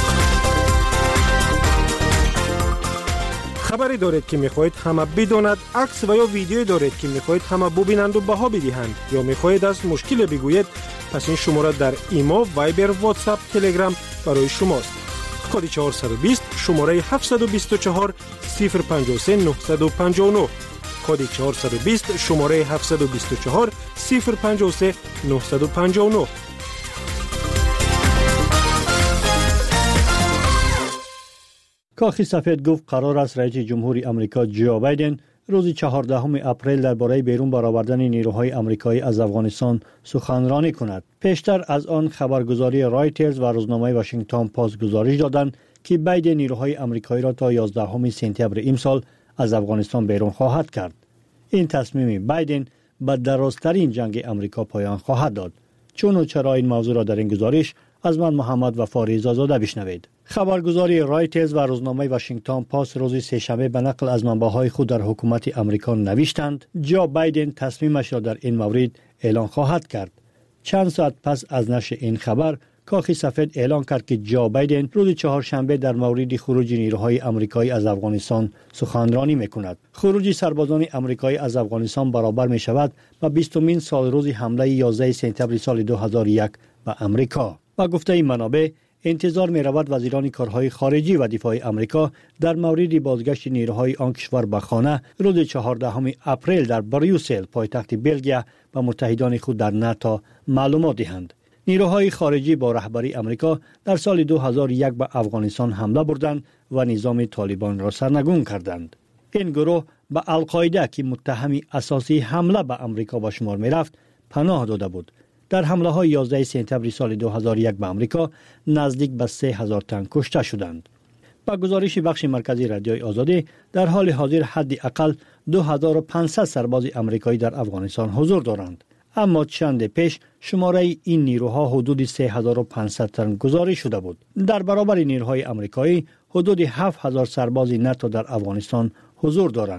خبری دارید که میخواهید همه بداند، عکس و یا ویدیویی دارید که میخواهید همه ببینند و بها بدهند، یا میخواهید از مشکل بگویید، پس این شماره در ایما، وایبر، واتساپ، تلگرام برای شماست. کد چهارصد و بیست شماره هفتصد و بیست و چهار صفر پنجاه و سه نهصد و پنجاه و نه. کد چهارصد و بیست شماره هفتصد و بیست و چهار صفر پنجاه و سه نهصد و پنجاه و نه. کاخ سفید گفت قرار است رئیس جمهوری آمریکا جو بایدن روز چهاردهم اپریل درباره بیرون برآوردن نیروهای آمریکایی از افغانستان سخنرانی کند. پیشتر از آن خبرگزاری رایترز و روزنامه واشنگتن پست گزارش دادند که بایدن نیروهای آمریکایی را تا یازدهم سپتامبر امسال از افغانستان بیرون خواهد کرد. این تصمیم بایدن به درازترین جنگ آمریکا پایان خواهد داد. چون و چرا این موضوع را در این گزارش از من محمد وفا رضازاده بشنوید. خبرگزاری رایترز و روزنامه واشنگتن پست روز سه‌شنبه به نقل از منبع‌های خود در حکومت آمریکا نوشتند جو بایدن تصمیمش را در این مورد اعلان خواهد کرد. چند ساعت پس از نشر این خبر کاخ سفید اعلان کرد که جو بایدن روز چهارشنبه در مورد خروج نیروهای آمریکایی از افغانستان سخنرانی میکند. خروج سربازان آمریکایی از افغانستان برابر می شود با بیستمین سال روز حمله یازده سپتامبر سال دو هزار و یک به آمریکا. و گفته این منابع انتظار می رود وزیران کارهای خارجی و دفاع آمریکا در مورد بازگشت نیروهای آن کشور به خانه روز چهاردهم اپریل در بریوسل پایتخت بلژیم و متحدان خود در ناتو معلومات دهند. نیروهای خارجی با رهبری آمریکا در سال دو هزار و یک به افغانستان حمله بردند و نظام طالبان را سرنگون کردند. این گروه به القاعده که متهم اساسی حمله به آمریکا به شمار می رفت پناه داده بود. در حمله های یازده سپتامبر سال دو هزار و یک به آمریکا نزدیک به سه هزار تن کشته شدند. با گزارش بخش مرکزی رادیوی آزادی در حال حاضر حداقل دو هزار و پانصد سرباز آمریکایی در افغانستان حضور دارند. اما چند پیش شماره این نیروها حدود سه هزار و پانصد تن گزارش شده بود. در برابر نیروهای آمریکایی حدود هفت هزار سرباز ناتو در افغانستان حضور دارند.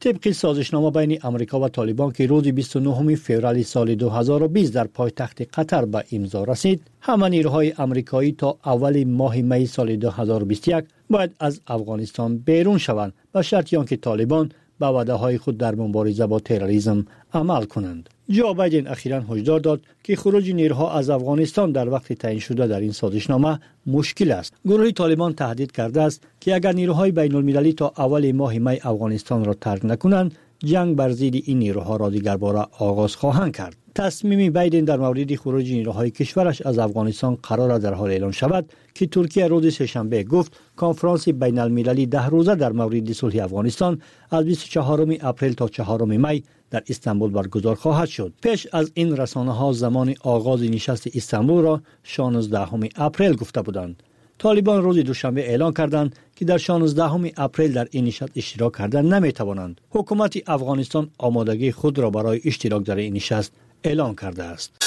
طبق سازشنامه بین آمریکا و طالبان که روز بیست و نهم فوریه سال دو هزار و بیست در پایتخت قطر به امضا رسید، همه نیروهای آمریکایی تا اول ماه می سال دو هزار و بیست و یک باید از افغانستان بیرون شوند به شرطی آنکه طالبان به وعده های خود در مبارزه با تروریسم عمل کنند. جو بایدن اخیراً هشدار داد که خروج نیروها از افغانستان در وقت تعیین شده در این سازشنامه مشکل است. گروه طالبان تهدید کرده است که اگر نیروهای بین المللی تا اول ماه می افغانستان را ترک نکنند، جنگ بر ضد این نیروها را دیگر باره آغاز خواهند کرد. تصمیم بایدن در مورد خروج نیروهای کشورش از افغانستان قرار در حال اعلام شود که ترکیه روز سه‌شنبه گفت کنفرانس بین المللی ده روزه در مورد صلح افغانستان از بیست و چهارم اپریل تا چهارم می در استانبول برگزار خواهد شد. پیش از این رسانه ها زمان آغاز نشست استانبول را شانزدهم اپریل گفته بودند. طالبان روز دوشنبه اعلان کردند که در شانزدهم اپریل در این نشست اشتراک کردن نمی توانند. حکومت افغانستان آمادگی خود را برای اشتراک در این نشست اعلان کرده است.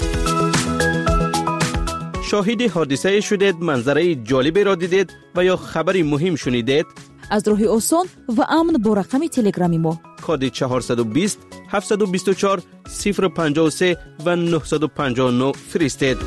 شاهد حادثه شدید، منظره جالبی را دیدید و یا خبری مهم شنیدید؟ از راه آسان و امن با رقم تلگرامی ما کد چهارصد و بیست هفتصد و بیست و چهار صفر پنجاه و سه و نهصد و پنجاه و نه فرستید.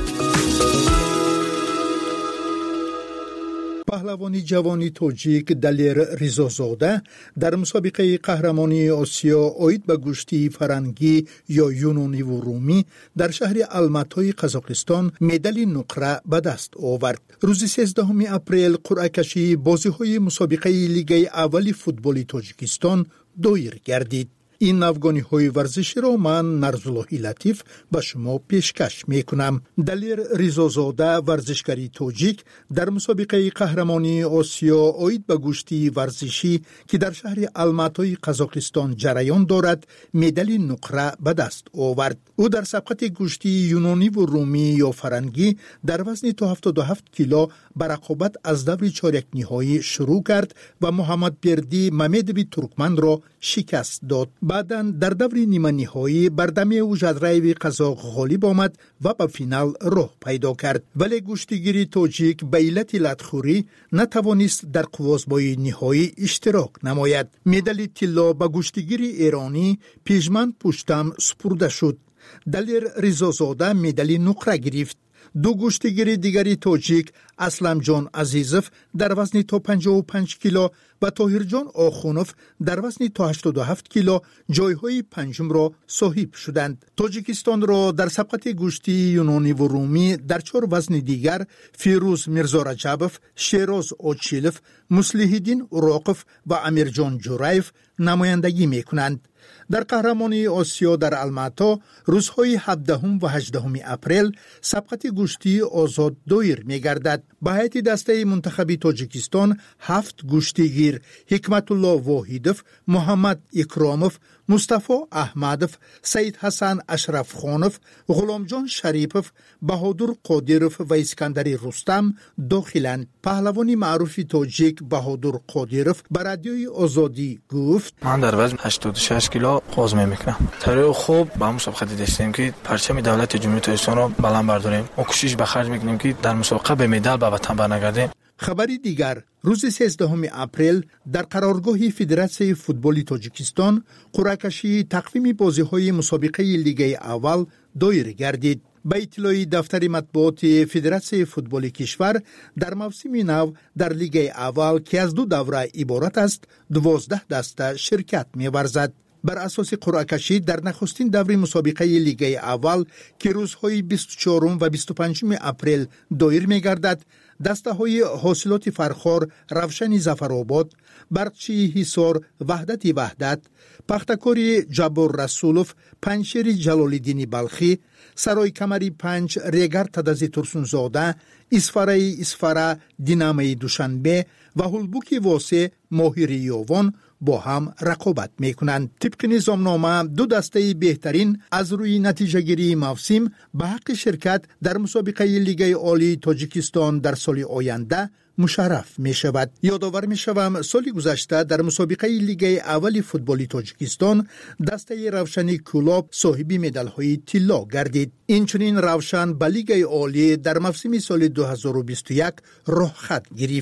پهلوانی جوانی توجیک دلیر ریزازاده در مسابقه قهرمانی آسیا اوید به گوشتی فرنگی یا یونانی و رومی در شهر الماتای قزاقستان مدال نقره به دست آورد. روز سیزدهم اپریل قرعه کشی بازی‌های مسابقه لیگ اول فوتبال تاجیکستان دایر گردید. این افغانی های ورزشی را من نرزاللهی لطیف به شما پیشکش می کنم. دلیر ریزازاده ورزشکاری توجیک در مسابقه قهرمانی آسیا اوید به گوشتی ورزشی که در شهر الماتای قزاقستان جریان دارد مدال نقره به دست آورد. او در سبقت گوشتی یونانی و رومی یا فرنگی در وزن تا هفتاد و هفت کیلو به رقابت از دور چهارک نهایی شروع کرد و محمد بردی ممدوی ترکمن را شکست داد. بعداً در دور نیمه نهایی بردمی او جدرایوی قزاق غالب آمد و به فینال راه پیدا کرد، ولی گوشتگیری توجیک به علت لطخوری نتوانست در قوازبای نهایی اشتراک نماید. مدال طلا به گوشتگیری ایرانی پیشمن پشتم سپرده شد. دلیر ریزازاده مدال نقره گرفت. دو گوشتگیر دیگری توجیک اسلم جان عزیزف در وزن تا پنجاه و پنج کیلو و طاهر جان آخونف در وزن تا هشتاد و هفت کیلو جایهای پنجم را صاحب شدند. تاجیکستان را در سبقت گوشتی یونانی و رومی در چهار وزن دیگر فیروز میرزا رجبف، شیراز آچیلف، مصلح الدین اوراقف و امیرجان جورایف نمایندگی می کنند. در قهرمانی آسیا در الماتا روزهای هفدهم و هجدهم اپریل سبقت گوشتی آزاد دایر می گردد. به هیئت دسته منتخبی تاجیکستان هفت گوشتیگیر حکمت الله واحدف، محمد اکرامف، مصطفی احمدف، سید حسن اشرف خانف، غلام جان شریفف، بهادر قادرف و اسکندری رستم داخلند. پهلوانی معروف تاجیک بهادر قادرف به رادیوی آزادی گفت: من در وزن هشتاد و شش کیلو قوز میکنم. طریق خوب با مسابقه داشتیم که پرچم دولت جمهوری تاجیکستان را بلند برداریم و کوشش به خرج میکنیم که در مسابقه به مدال به وطن برنگردیم. خبری دیگر، روز سیزدهم اپریل در قرارگاه فدراسیون فوتبال تاجیکستان قرعه کشی تقویم بازی‌های مسابقه لیگ اول دایر گردید. به اطلاع دفتر مطبوعات فدراسیون فوتبال کشور در موسم نو در لیگ اول که از دو دوره عبارت است، دوازده دسته شرکت می‌ورزد. بر اساس قرعه کشی در نخستین دوره مسابقه لیگ اول که روزهای بیست و چهارم و بیست و پنجم اپریل دایر می‌گردد، دسته های حاصلات فرخار روشن زفرآباد، برقچی حصار وحدت وحدت، پختکاری جبار رسولف، پنجشیر جلالالدین بلخی، سرای کمری پنج ریگر تدزی ترسونزاده، اسفره اسفره دینامه دوشنبه و هلبوکی واسه ماهی یوان با هم رقابت می کنند. طبق نظامنامه دو دسته بهترین از روی نتیجه گیری موسم به حق شرکت در مسابقه لیگ عالی تاجیکستان در سال آینده مشرف می شود. یادآور می شوم سال گذشته در مسابقه لیگ اول فوتبال تاجیکستان دسته روشنی کلاب صاحب مدال های طلا گردید. اینچنین روشن به لیگ عالی در موسم سال دو هزار و بیست و یک راه خط گرفت.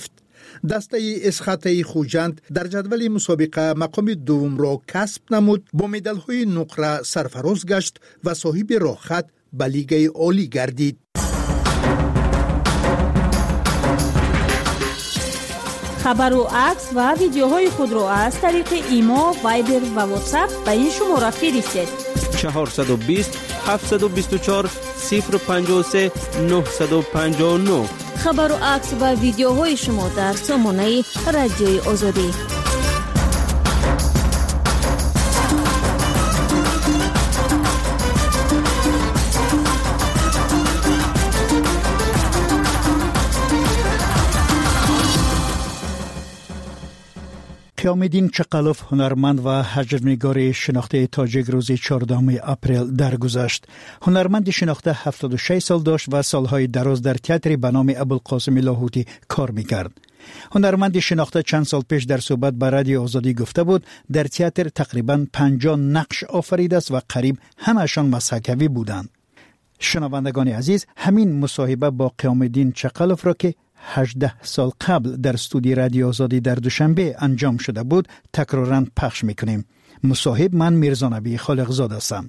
دسته اسخطه خوجند در جدول مسابقه مقام دوم را کسب نمود، با مدال های نقره سرفراز گشت و صاحب راهخط به لیگ عالی گردید. خبر و عکس و ویدیوهای خود را از طریق ایما، وایبر و واتساپ به این شماره فرستید. چهارصد و بیست هفتصد و بیست و چهار صفر پنجاه و سه نهصد و پنجاه و نه. خبر و عکس و ویدیوهای شما در سامانه رادیوی آزادی. قیام‌الدین چقلوف هنرمند و حجرنگار شناخته تاجیک روز چهاردهم اپریل درگذشت. هنرمند شناخته هفتاد و شش سال داشت و سالهای دراز در تئاتری به نام ابوالقاسم لاهوتی کار میکرد. هنرمند شناخته چند سال پیش در صحبت با رادیو آزادی گفته بود در تئاتر تقریباً پنجاه نقش آفریده است و قریب همه‌شان مسحکوی بودند. شنوندگان عزیز، همین مصاحبه با قیام‌الدین چقلوف را که هجده سال قبل در استودیو رادیو آزادی در دوشنبه انجام شده بود تکراراً پخش میکنیم. مصاحب من میرزا نبی خالقزاد هستم.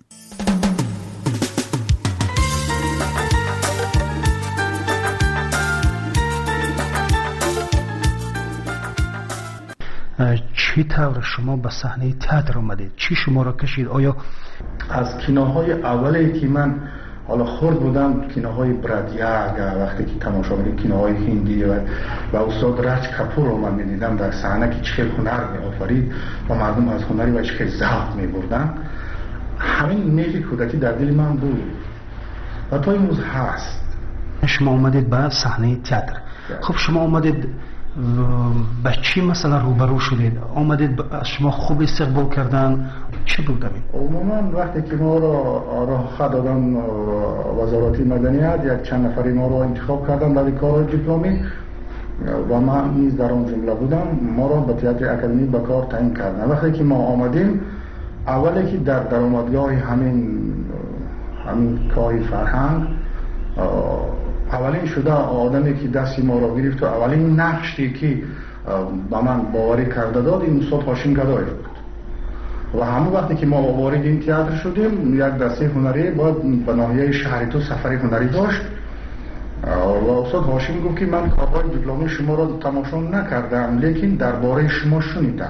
چی طور شما به صحنه تئاتر آمدید؟ چی شما را کشید؟ آیا از کیناهای اولی که من حالا خورد بودم، کیناهای برادیاگ، وقتی که تماشا می‌کردم کیناهای هندی و و استاد راج کپور رو من می‌دیدم در صحنه که چه هنر می‌آفرید و مردم از هنری و چه ذوق می‌بردن، همین میل کودکی در دل من بود و تا امروز هست. شما آمدید به صحنه تئاتر. خب شما آمدید با چی مثلا روبرو شدید؟ آمدید شما خوب استقبال کردن؟ چی بود همین؟ عموما وقتی که ما را راه خط دادن وزارت مدنیت، یک چند نفری ما را انتخاب کردن برای کار دیپلمی و من نیز در آن جمله بودم. ما را به تئاتر اکادمی به کار تعیین کردن. وقتی که ما آمدیم، اولی که در درآمدگاه همین همین کاری فرهنگ اولین شده آدمی که دستی ما را گرفت و اولین نقشی که با من باوری کرده داد این استاد هاشم گدایی بود و همون وقتی که ما وارد این تئاتر شدیم، یک دسته هنری باید به ناحیه شهریتو سفری هنری داشت و استاد هاشم گفت که من کارهای دیپلمی شما را تماشا نکردم لیکن درباره شما شنیدم.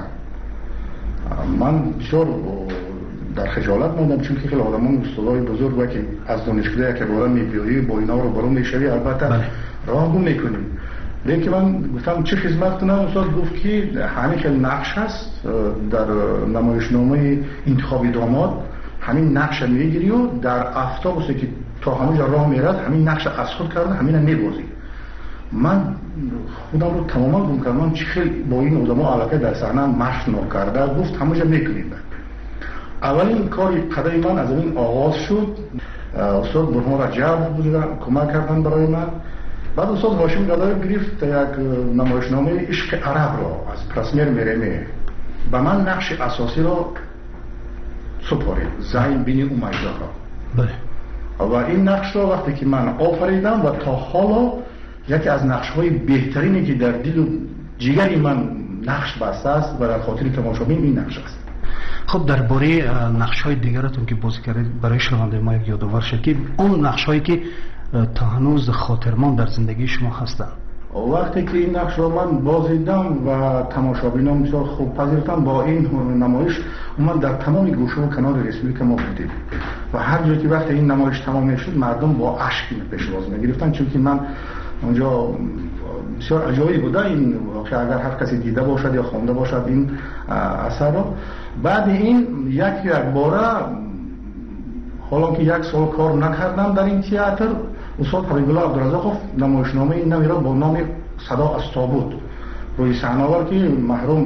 من بسیار در خجالت موندم، چون که خیلی آدمان استادای بزرگ و که از دانشگاه که بارا میبیایی با اینا رو برام میشوی البته راهگو میکنیم، لیکن من گفتم چه خدمت کنم؟ استاد گفت که همین خیلی نقش هست در نمایشنامه انتخابی داماد، همین نقش میگیری و در افتا که تا همونجا راه میرد همین نقش از خود کرده همین میبازی. من خودم رو تماما گم کردم، چه خیلی با این آدما علاقه در صحنه مشق نکرده. گفت همونجا میکنیم. اولین کاری قدری من از این آغاز شد. استاد برهان رجب بودن کمک کردن برای من. بعد استاد هاشم گدایی گرفت یک نمایشنامه عشق عرب را از پرسمیر میرمی به من نقش اساسی را سپارید، زین بین امیده را. بله. و این نقش را وقتی که من آفریدم و تا حالا یکی از نقش های بهترینی که در دل و جگر من نقش بسته است و در خاطر تماشابین این نقش است. خب درباره نقش‌های دیگرتون که بازی کردید برای شنونده ما یک یادآور شد که اون نقش‌هایی که تا هنوز خاطرمان در زندگی شما هستند. وقتی که این نقش رو من بازیدم و تماشابینان بسیار خوب پذیرفتن، با این نمایش من در تمام گوشه و کنار رسمیک ما بودیم و هر جایی که وقتی این نمایش تمام شد مردم با اشک پیشواز می‌گرفتن، چون که من اونجا بسیار عجایب بوده این واقعا اگر هر کسی دیده باشد یا خوانده باشد این اثر را. بعد این یک یک باره حالا که یک سال کار نکردم در این تئاتر، استاد حبیب الله عبدالرزاقov نمایشنامه این نمی را با نام صدا از تابوت روی صحنه آورد که محروم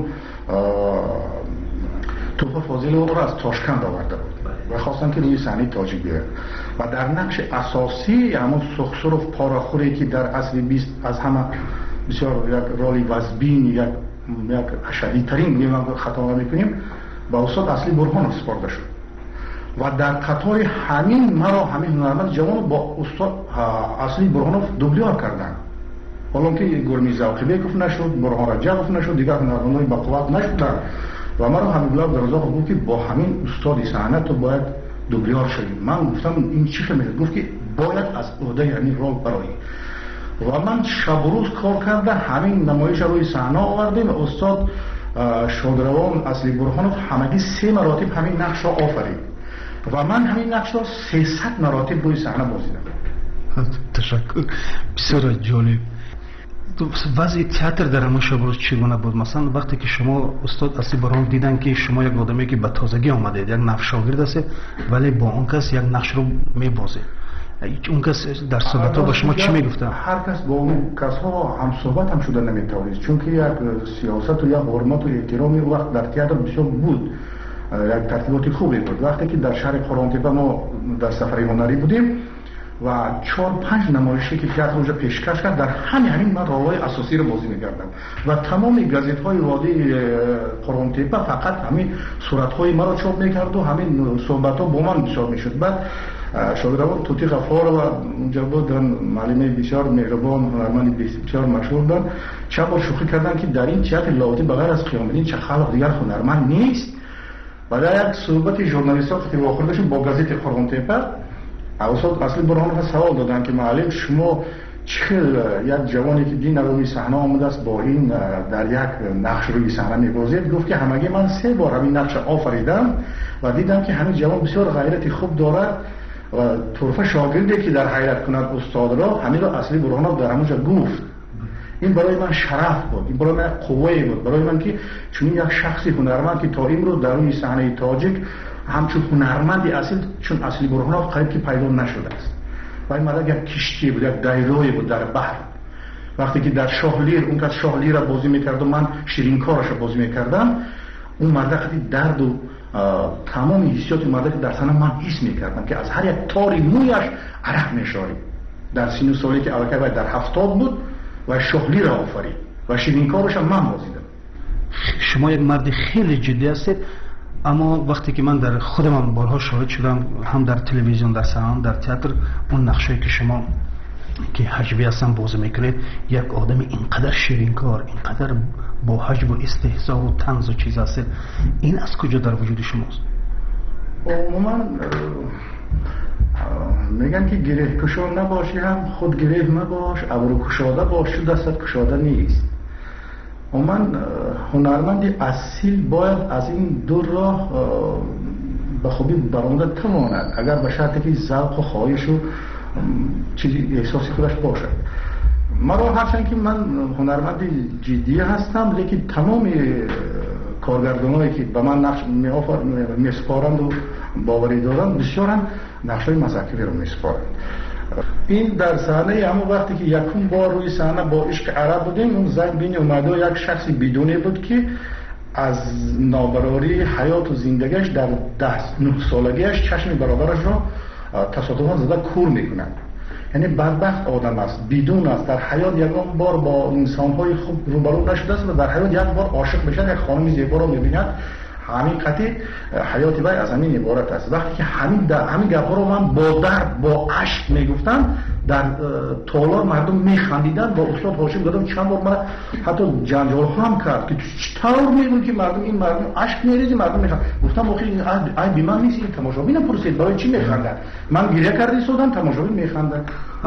توفه فاضل او را از تاشکند آورده بود و خواستن که روی صحنه تاجیک بیاید و در نقش اساسی همون سخسر و پاراخوری که در اصل بیست از همه بسیار یک رالی وزبین یک یک اشدی ترین میگم خطا نمیکنیم با استاد اصلی برهان سپرده شد و در قطار همین مرا همین هنرمند جوان با استاد اصلی برهانوف دوبلیار کردن حالا که گرمی زوقی بیکوف نشد، برهان رجب نشد، دیگر هنرمندان با قوت نشدن و مرا حبیب الله عبدالرزاق گفت که با همین استاد صحنه تو باید دوبلیور شوی. من گفتم این چی میشه؟ گفت که باید از عهده یعنی رول برایی و من شب و روز کار کرده همین نمایش روی صحنه آوردیم. استاد شادروان اصلی برهانوف همگی سه مراتب همین نقش را آفرید و من همین نقش را سیصد مراتب روی صحنه بازیدم. تشکر، بسیار جالب. وضع تئاتر در همون شب روز چگونه بود؟ مثلا وقتی که شما استاد اصلی برهانوف دیدن که شما یک آدمی که به تازگی آمدید، یک نقش شاگرد است ولی با اون کس یک نقش رو میبازه، اون کس در صحبت ها با شما چی میگفته؟ هر کس با اون کس ها هم صحبت هم شده نمیتوانید، چون که یک سیاست و یک حرمت و احترامی وقت در تئاتر بسیار بود، یک ترتیبات خوبی بود. وقتی که در شهر قرانتپه ما در سفر هنری بودیم و چهار پنج نمایشی که تئاتر اونجا پیشکش کرد، در همین همین من رول‌های اساسی رو بازی می‌کردم و تمام گازیت‌های وادی قرانتپه فقط همین صورت‌های ما رو چاپ می‌کرد و همین صحبت‌ها با من بسیار می‌شد. بعد شاگردان توتی غفار و اونجا بود معلم بسیار مهربان، هنرمند بسیار مشهور بودن، چند بار شوخی کردن که در این تئاتر لاوطی بغیر از قیام‌الدین چه خلق دیگر هنرمند نیست. و در یک صحبت ژورنالیست‌ها که واخوردشون با گازیت قرانتپه استاد اصلی برهانوف سوال دادن که معلم شما چه یک جوانی که دین روی صحنه آمده است با این در یک نقش روی صحنه می‌بازید؟ گفت که همگی من سه بار همین نقش آفریدم و دیدم که همین جوان بسیار غیرت خوب دارد و طرف شاگردی که در حیرت کند استاد را، همین را اصلی برهانوف در همونجا گفت. این برای من شرف بود، این برای من قوه بود، برای من که چون یک شخصی هنرمند که تا امروز در روی صحنه تاجیک همچون هنرمندی اصیل چون اصلی برهانوف قریب که پیدا نشده است و این مرد یک کشتی بود، یک دایروی بود در بحر. وقتی که در شاهلیر اون کس شاهلیر را بازی میکرد و من شیرینکارش را بازی میکردم، اون مرد خیلی درد و تمام حسیات مرد که در صحنه من حس میکردم که از هر یک تاری مویش عرق میشارید. در سین سالی که الکی باید در هفتاد بود و شاهلیر را آفرید و شیرینکارش را من بازیدم. شما یک مرد خیلی جدی هستید، اما وقتی که من در خودم بارها شاهد شدم، هم در تلویزیون، در صحنه، در تئاتر، اون نقشایی که شما که حجبی هستن بازی میکنید، یک آدم اینقدر شیرینکار، اینقدر با حجب و استهزا و طنز و چیز هست، این از کجا در وجود شماست؟ عموما میگن که گره کشان نباشی هم خود گره مباش، ابرو کشاده باش چون دستت کشاده نیست. من هنرمند اصیل باید از این دو راه به خوبی برآمده تواند، اگر به شرطی که ذوق و خواهش و چیزی احساسی خودش باشد. مرا هرچند که من هنرمند جدی هستم، لیکن تمام کارگردانایی که به من نقش میسپارند و باوری دارند بسیارن نقشای مذاکره رو میسپارند. این در صحنه همون وقتی که یکم بار روی صحنه با عشق عرب بودیم، اون زن بین اومده و یک شخص بدونی بود که از نابرابری حیات و زندگیش در ده نه سالگیش چشم برابرش را تصادفاً زده کور میکنه. یعنی بدبخت آدم است، بدون است، در حیات یکم بار با انسان‌های خوب روبرو نشده است و در حیات یک بار عاشق بشه، یک خانم زیبا رو میبیند. همین قطعی حیات وی از همین عبارت است. وقتی که همین در همین گپ‌ها رو من با درد با اشک میگفتم، در تالار مردم میخندیدن. با استاد هاشم دادم چند بار من حتی جنجال هم کرد که چطور میگن که مردم این مردم اشک میریزی، مردم میخندن. گفتم آخه این ای بی من نیست، این تماشابین پرسید برای چی میخندن؟ من گریه کردی سودم، تماشابین میخندن.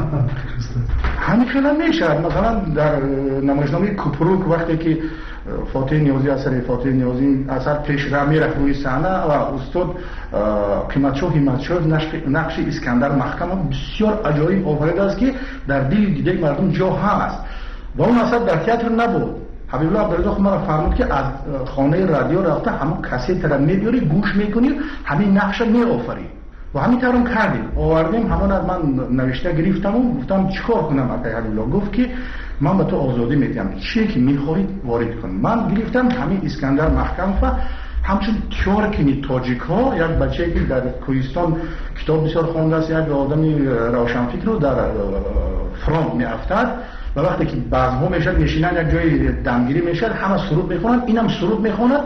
همین خیلی میشه. مثلا در نمایشنامه کوپروک وقتی که فاتح نیازی اثر فاتح نیازی اثر پیش را میرفت روی صحنه و استاد قیمتشاه همتشاه نقش اسکندر محکم بسیار عجایب آورده است که در دل دیده مردم جا هست و اون اثر در تئاتر نبود. حبیب الله عبدالرزاق ما را فرمود که از خانه رادیو رفته همون کاسیت را میبری گوش میکنی، همین نقش می آفری و همین طورم کردیم. آوردیم همون از من نوشته گرفتم و گفتم چیکار کنم؟ حبیب الله گفت که من به تو آزادی میدم، چی که میخواهید وارد کن. من گرفتم همین اسکندر محکم و همچون تیار کنی تاجیک ها، یک بچه که در کوهستان کتاب بسیار خوانده است، یک آدمی روشنفکر رو در فرانک میافتد و وقتی که بعض ها میشد میشینن یک جای دمگیری میشد، همه سرود میخونن، اینم سرود میخوند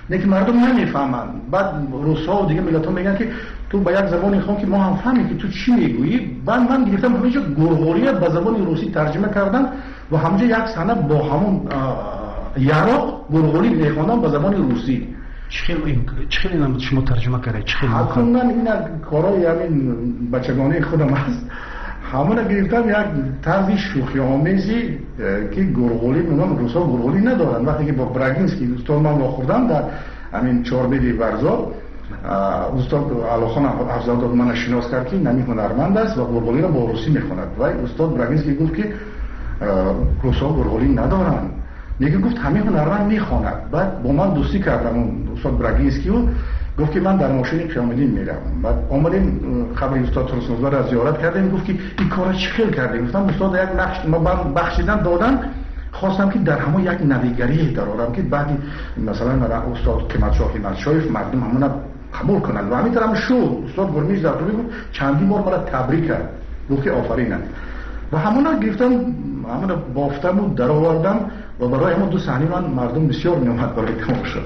لیکن مردم نمیفهمند. بعد روس‌ها و دیگه ملت‌ها میگن که تو با یک زبانی خوام که ما هم فهمیم که تو چی میگویی. بعد من گرفتم همیشه گرگوری به زبان روسی ترجمه کردم و همونجا یک سنه با همون یراق گرگوری میخوندم به زبان روسی. چخیل چخیل نمود شما ترجمه کردید؟ چخیل حتما این کارای همین بچگانه خودم هست. همون گرفتم یک طرز شوخی آمیزی که گرگولی میگم روسا گرگولی ندارن. وقتی که با براگینسکی دوستان من واخوردم در همین چهاربیدی ورزا، استاد علاخان افزاد من شناس کرد که نمی هنرمند است و گرگولی را با روسی میخوند و استاد براگینسکی گفت که روسا گرگولی ندارن. میگه گفت همه هنرمند میخواند. بعد با من دوستی کردم اون استاد براگینسکی و گفت که من در ماشین قیام‌الدین میرم. بعد اومدیم قبل استاد ترسنوزا را زیارت کردیم. گفت که این کارا چی خیل کردی؟ گفتم استاد یک نقش ما بخشیدن دادن، خواستم که در همون یک نویگری درآورم که بعد مثلا استاد قیمتشاه قیمتشاهیف مردم همون قبول کنند و همین طرح شد. استاد گرمیز در طوری گفت چندی بار مرا تبریک کرد، گفت که آفرینم و همون گرفتم همون بافتم و درآوردم و برای همون دو صحنه من مردم بسیار میومد برای تماشا.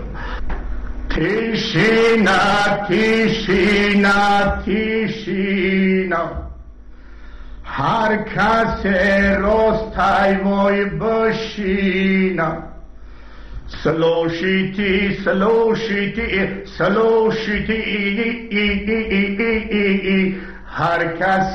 تیشینا تیشینا تیشینا هر کس راستای وای بشینا سلوشیتی سلوشیتی سلوشیتی هر کس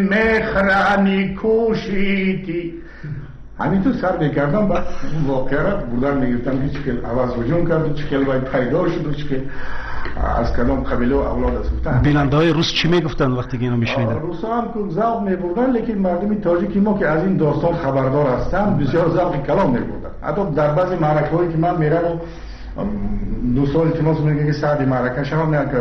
مخرانی کوشیتی. همین تو سر بکردم بعد واقعا را بردن میگفتم که چکل عوض وجون کرد و چکل باید پیدا شد و چکل از کدام قبیله و اولاد است گفتن. بیننده های روس چی میگفتن وقتی که اینو میشنیدن؟ روس هم که ذوق میبردن، لیکن مردمی تاجیکی ما که از این داستان خبردار هستن بسیار ذوق کلام میبردن. حتی در بعضی معرکه هایی که من میرم و دوستان التماس میگه که سعدی معرکه شما یک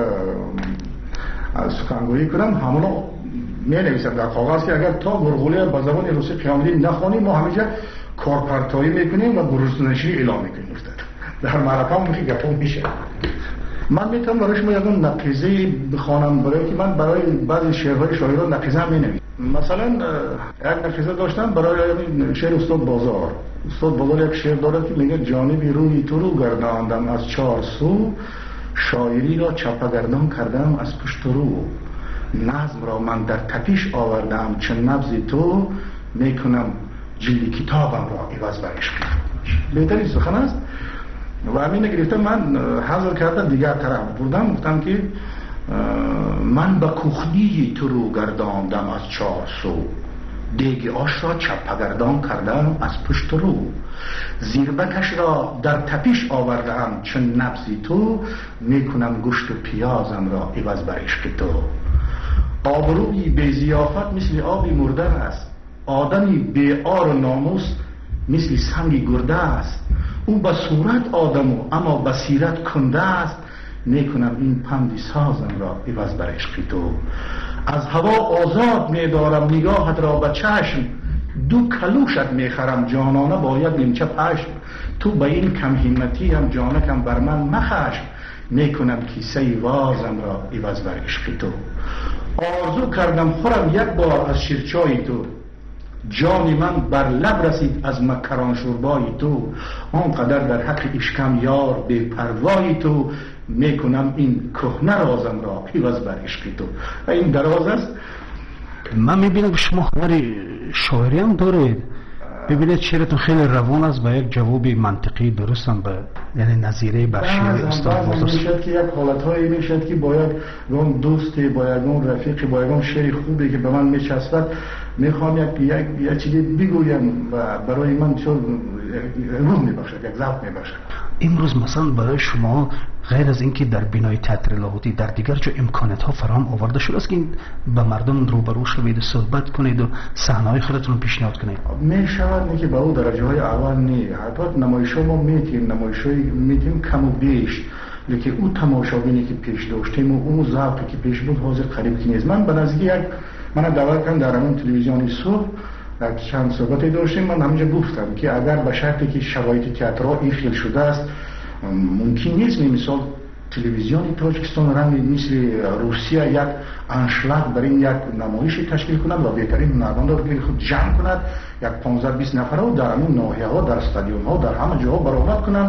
سخنگویی کنم، همونا می نویسم در کاغذ که اگر تا گرگولی با زبان روسی قیام‌الدین نخوانیم ما همینجا کارپرتایی میکنیم و گروسنشی اعلام میکنیم. در معرکه هم میخی گفت میشه. من میتونم برای شما یکون نقیزه بخوانم برای که من برای بعضی شعرهای شاعران نقیزه هم مینویسم. مثلا یک نقیزه داشتم برای شعر استاد بازار. استاد بازار یک شعر دارد که میگه جانب روی تو رو گرداندم از چهار سو، شاعری را چپگردان کردم از پشت رو، نظم را من در تپیش آوردم چون نبض تو، میکنم جلد کتابم را عوض بر عشق. بهترین سخن است و همین گرفتم من حاضر کردم دیگر طرف بردم گفتم که من به کوخنی تو رو گرداندم از چهار سو، دیگ آش را چپگردان کردم از پشت رو، زیربکش را در تپیش آوردم چون نبض تو، میکنم گوشت و پیازم را عوض بر عشق تو. آبرویی بی ضیافت مثل آبی مرده است، آدمی بی آر و ناموس مثل سنگی گرده است. او به صورت آدم و اما به سیرت کنده است، میکنم این پندی سازم را عوض بر عشق تو. از هوا آزاد میدارم نگاهت را به چشم، دو کلوشت میخرم جانانه با یک نیمچه پشم. تو به این کم همتی هم جانکم بر من مخشم، میکنم کیسه وازم را عوض بر عشق تو. آرزو کردم خورم یک بار از شیرچای تو، جان من بر لب رسید از مکران شوربای تو. آنقدر در حق عشقم یار بی پروای تو، میکنم این کهنه رازم را عوض بر عشق تو. این دراز است. من میبینم شما هنر شاعری هم دارید. ببینید شعرتون خیلی روان است و یک جواب منطقی درست هم به یعنی نظیره بخشی استاد بازرس. میشد که یک حالتهایی میشد که با یک اون دوستی با یک اون رفیقی با یک اون شعر خوبی که به من میچسبد میخوام یک یک یک چیزی بگویم و برای من چون روح میبخشد، یک ذوق میبخشد. امروز مثلا برای شما غیر از اینکه در بینای تئاتر لاهوتی در دیگر جا امکانات ها فراهم آورده شده است که با مردم روبرو شوید و صحبت کنید و صحنه‌های خودتون رو پیشنهاد کنید؟ می شود که با او درجه های اول نی حتی نمایش ها ما میتیم نمایش های میتیم کم و بیش، لیکن او تماشاگینی که پیش داشتیم و اون ذوقی که پیش بود حاضر قریب که نیست. من به نزدیک یک من دعوت کردم در همون تلویزیونی صبح در چند صحبتی داشتیم. من همینجا گفتم که اگر به شرطی که شرایط تئاتر این خیل شده است ممکن نیست مثال تلویزیون تاجیکستان رنگ مثل روسیه یک انشلاگ برای یک نمایشی تشکیل کند و بهترین هنرمندان رو خود جمع کند، یک پانزده بیست نفره رو در همون ناحیه ها در استادیوم ها در همه جاها برآورد کنند،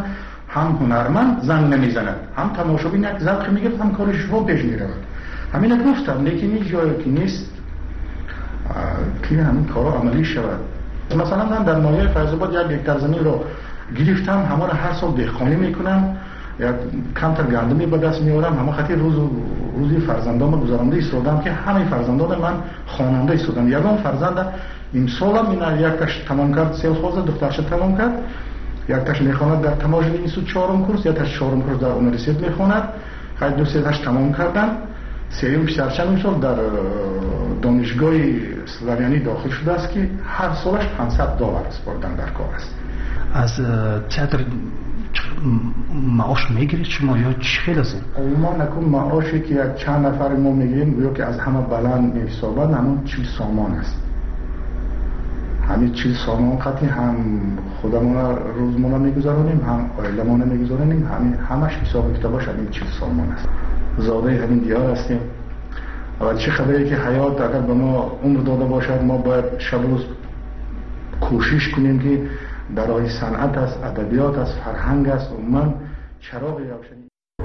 هم هنرمند زنگ نمیزند، هم تماشابین یک ذوق میگیرد، هم کارش رو پیش میرود. همین گفتم لیکن این جایی که نیست که همین کارا عملی شود. مثلا من در ناحیه فیض‌آباد یک هکتار زمین رو گرفتم، همه رو هر سال دهقانی میکنم، یک کمتر گندمی به دست میارم، همه خاطر روز روزی فرزندام گذرانده ایستادم که همه فرزندان من خواننده ایستادم. یگان فرزند امسالم این یک تاش تمام کرد، سه سال دخترش تمام کرد، یک تاش میخواند در تماشای اینسو چهارم کورس، یک تاش چهارم کورس در اونیورسیته میخواند، خیلی دو سه تاش تمام کردن. سیوم سرچم سال در دانشگاه سلاویانی داخل شده است که هر سالش پانصد دلار سپردن در کار است. از تئاتر معاش میگیرید شما یا چی خیلی است؟ ما نکن معاشی که یک چند نفر ما میگیریم گویا که از همه بلند میحسابد همون چیل سامان است. همین چیل سامان خطی هم خودمون روزمانه میگذارونیم، هم عائلمون میگذارونیم، همین همش حساب کتابش همین چیل سامان است. زاده همین دیار هستیم و چه خبری که حیات اگر به ما عمر داده باشد ما باید شب روز کوشش کنیم که در راه صنعت است، ادبیات است، فرهنگ است و من چراغ روشنی.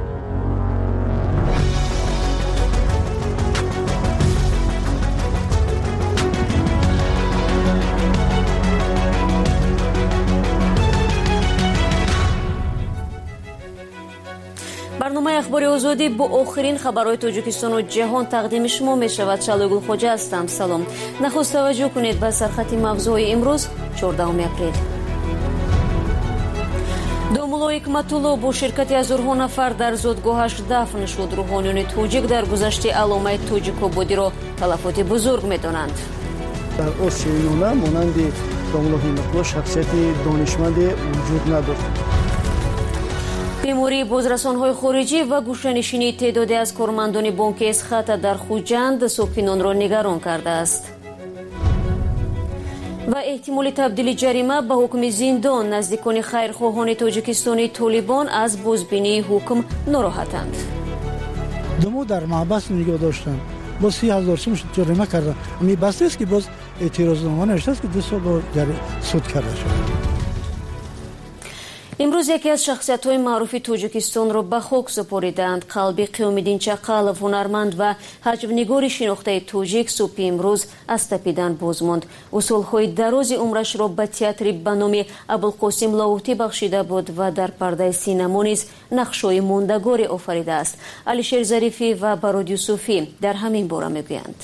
барномаи ахбори озодӣ бо охирин хабарҳои тоҷикистону ҷаҳон тақдими шумо мешавад. шалогул хоҷа ҳастам. салом. нахуст таваҷҷӯҳ кунед ба сархати мавзӯи имрӯз чордаҳуми апрел. домулло ҳикматулло бо ширкати ҳазорҳо нафар дар зодгоҳаш дафн шуд. рӯҳониёни тоҷик дар гузашти аломаи тоҷикободиро талафоти бузург медонанд. дар осиёи юна монанди домулло ҳикматулло шахсияти донишманде вуҷуд надошт. бемории бозрасонҳои хориҷӣ ва гӯшанишинии теъдоде аз кормандони бонки эсхата дар хуҷанд сокинонро нигарон кардааст. ва эҳтимоли табдили ҷарима ба ҳукми зиндон. наздикони хайрхоҳони тоҷикистони толибон аз бозбинии ҳукм нороҳатанд. думо дар маҳбас нигоҳ доштанд, боз си ҳазор сум ҷарима карданд. ами бастест ки боз эътирознома навиштааст ки ду сол бо суд карда шуд. имрӯз яке аз шахсиятҳои маъруфи тоҷикистонро ба хок супориданд. қалби қиёмиддин чақалов, ҳунарманд ва ҳаҷвнигори шинохтаи тоҷик субҳи имрӯз аз тапидан боз монд. ӯ солҳои дарози умрашро ба театри ба номи абулқосим лоҳутӣ бахшида буд ва дар пардаи синамо низ нақшҳои мондагоре офаридааст. алишер зарифӣ ва барод юсуфӣ дар ҳамин бора мегӯянд.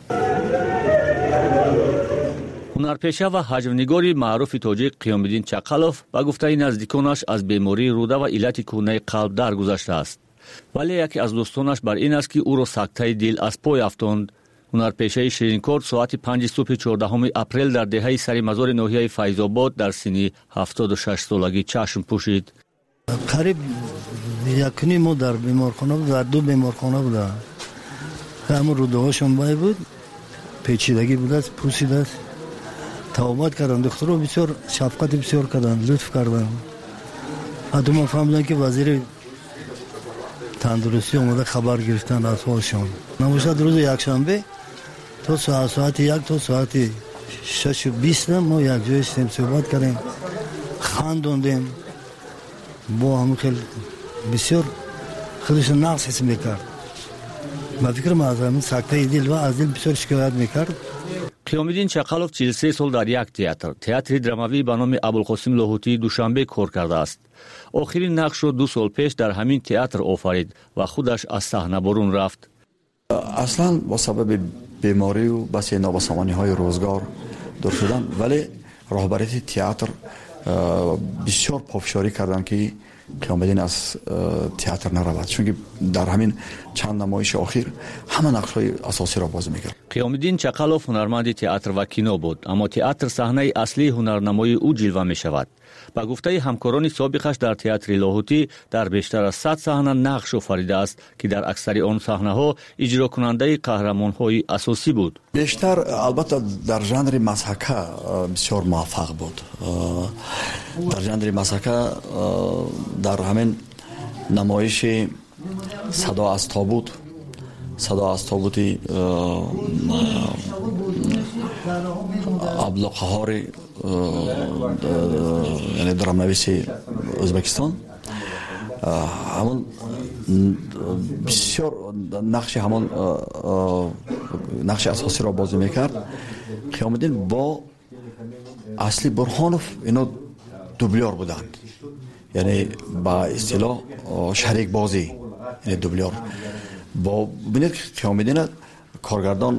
ҳунарпеша ва ҳаҷвнигори маъруфи тоҷик қиёмиддин чақалов ба гуфтаи наздиконаш аз бемории рӯда ва иллати кӯҳнаи қалб даргузаштааст. вале яке аз дӯстонаш бар ин аст ки ӯро сактаи дил аз пой афтонд. ҳунарпешаи ширинкор соати панҷи субҳи чордаҳуми апрел дар деҳаи сари мазори ноҳияи файзобод дар синни ҳафтоду шаш солагӣ чашм пӯшид. қариб якуни мо дар беморхона буд, дар ду беморхона будам. ҳамун рӯдаҳошон бай буд, печидагӣ будааст, пӯсидааст. тавобат карданд, духтуро бисёр шафқати бисёр карданд, лутф карданд. ҳатто ман фаҳмидам ки вазири тандурустӣ омада хабар гирифтанд аз ҳолшон. набошад рӯзи якшанбе то соати як то соати шашу бист мо якҷоя иштем, суҳбат кардем, хандондем. бо ҳамин хел бисёр худашон нақс ҳис мекард. ба фикрам аз ҳамин сактаи дил ва аз дил бисёр шикоят мекард. қиёмиддин чақалов чил и се сол дар як театр, театри драмавӣ ба номи абулқосим лоҳутии душанбе кор кардааст. охирин нақшро ду сол пеш дар ҳамин театр офарид ва худаш аз саҳна борун рафт. аслан бо сабаби беморию басе нобасамониҳои рӯзгор дур шудам, вале роҳбарияти театр бисёр пофишорӣ карданд ки қиёмиддин аз театр наравад, чунки дар ҳамин чанд намоиши охир ҳама нақшҳои асосиро бозӣ мекард. қиёмиддин чақалов ҳунарманди театр ва кино буд, аммо театр саҳнаи аслии ҳунарнамоии ӯ ҷилва мешавад. ба гуфтаи ҳамкорони собиқаш дар театри лоҳутӣ дар бештар аз сад саҳна нақш офаридааст ки дар аксари он саҳнаҳо иҷрокунандаи қаҳрамонҳои асосӣ буд. бештар албатта дар жанри мазҳака бисёр муваффақ буд. дар жанри мазҳака дар ҳамин намоиши садо аз тобут садо аз тобути аблоқаҳори яъне драмнависи Ӯзбекистон ҳамон бисёр нақши ҳамон нақши асосиро бозӣ мекард. қиёмиддин бо асли бурҳонов ино дублёр буданд, яъне ба истилоҳ шарикбозӣ, яъне дублёр. бо бинед қиёмиддин коргардон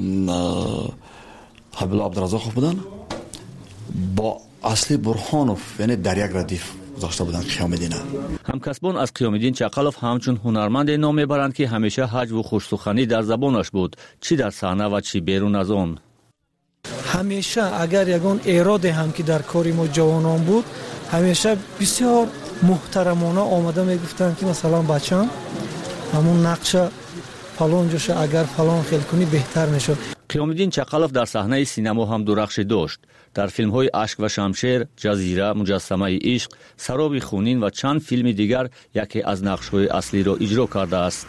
ҳабибулло абдураззоқов буданд, бо асли бурҳонов яъне дар як радиф гузошта буданд қиёмиддин. ҳамкасбон аз қиёмиддин чақалов ҳамчун ҳунарманде ном мебаранд ки ҳамеша ҳаҷву хушсуханӣ дар забонаш буд, чӣ дар саҳна ва чӣ берун аз он. ҳамеша агар ягон эроде ҳам ки дар кори мо ҷавонон буд, ҳамеша бисёр муҳтарамона омада мегуфтанд ки масалан бачам ҳамун нақша фалон ҷоша агар фалон хел кунӣ беҳтар мешуд. қиёмиддин чақалов дар саҳнаи синемо ҳам дурахшӣ дошт. дар филмҳои ашк ва шамшер, ҷазира, муҷассамаи ишқ, сароби хунин ва чанд филми дигар яке аз нақшҳои аслиро иҷро кардааст.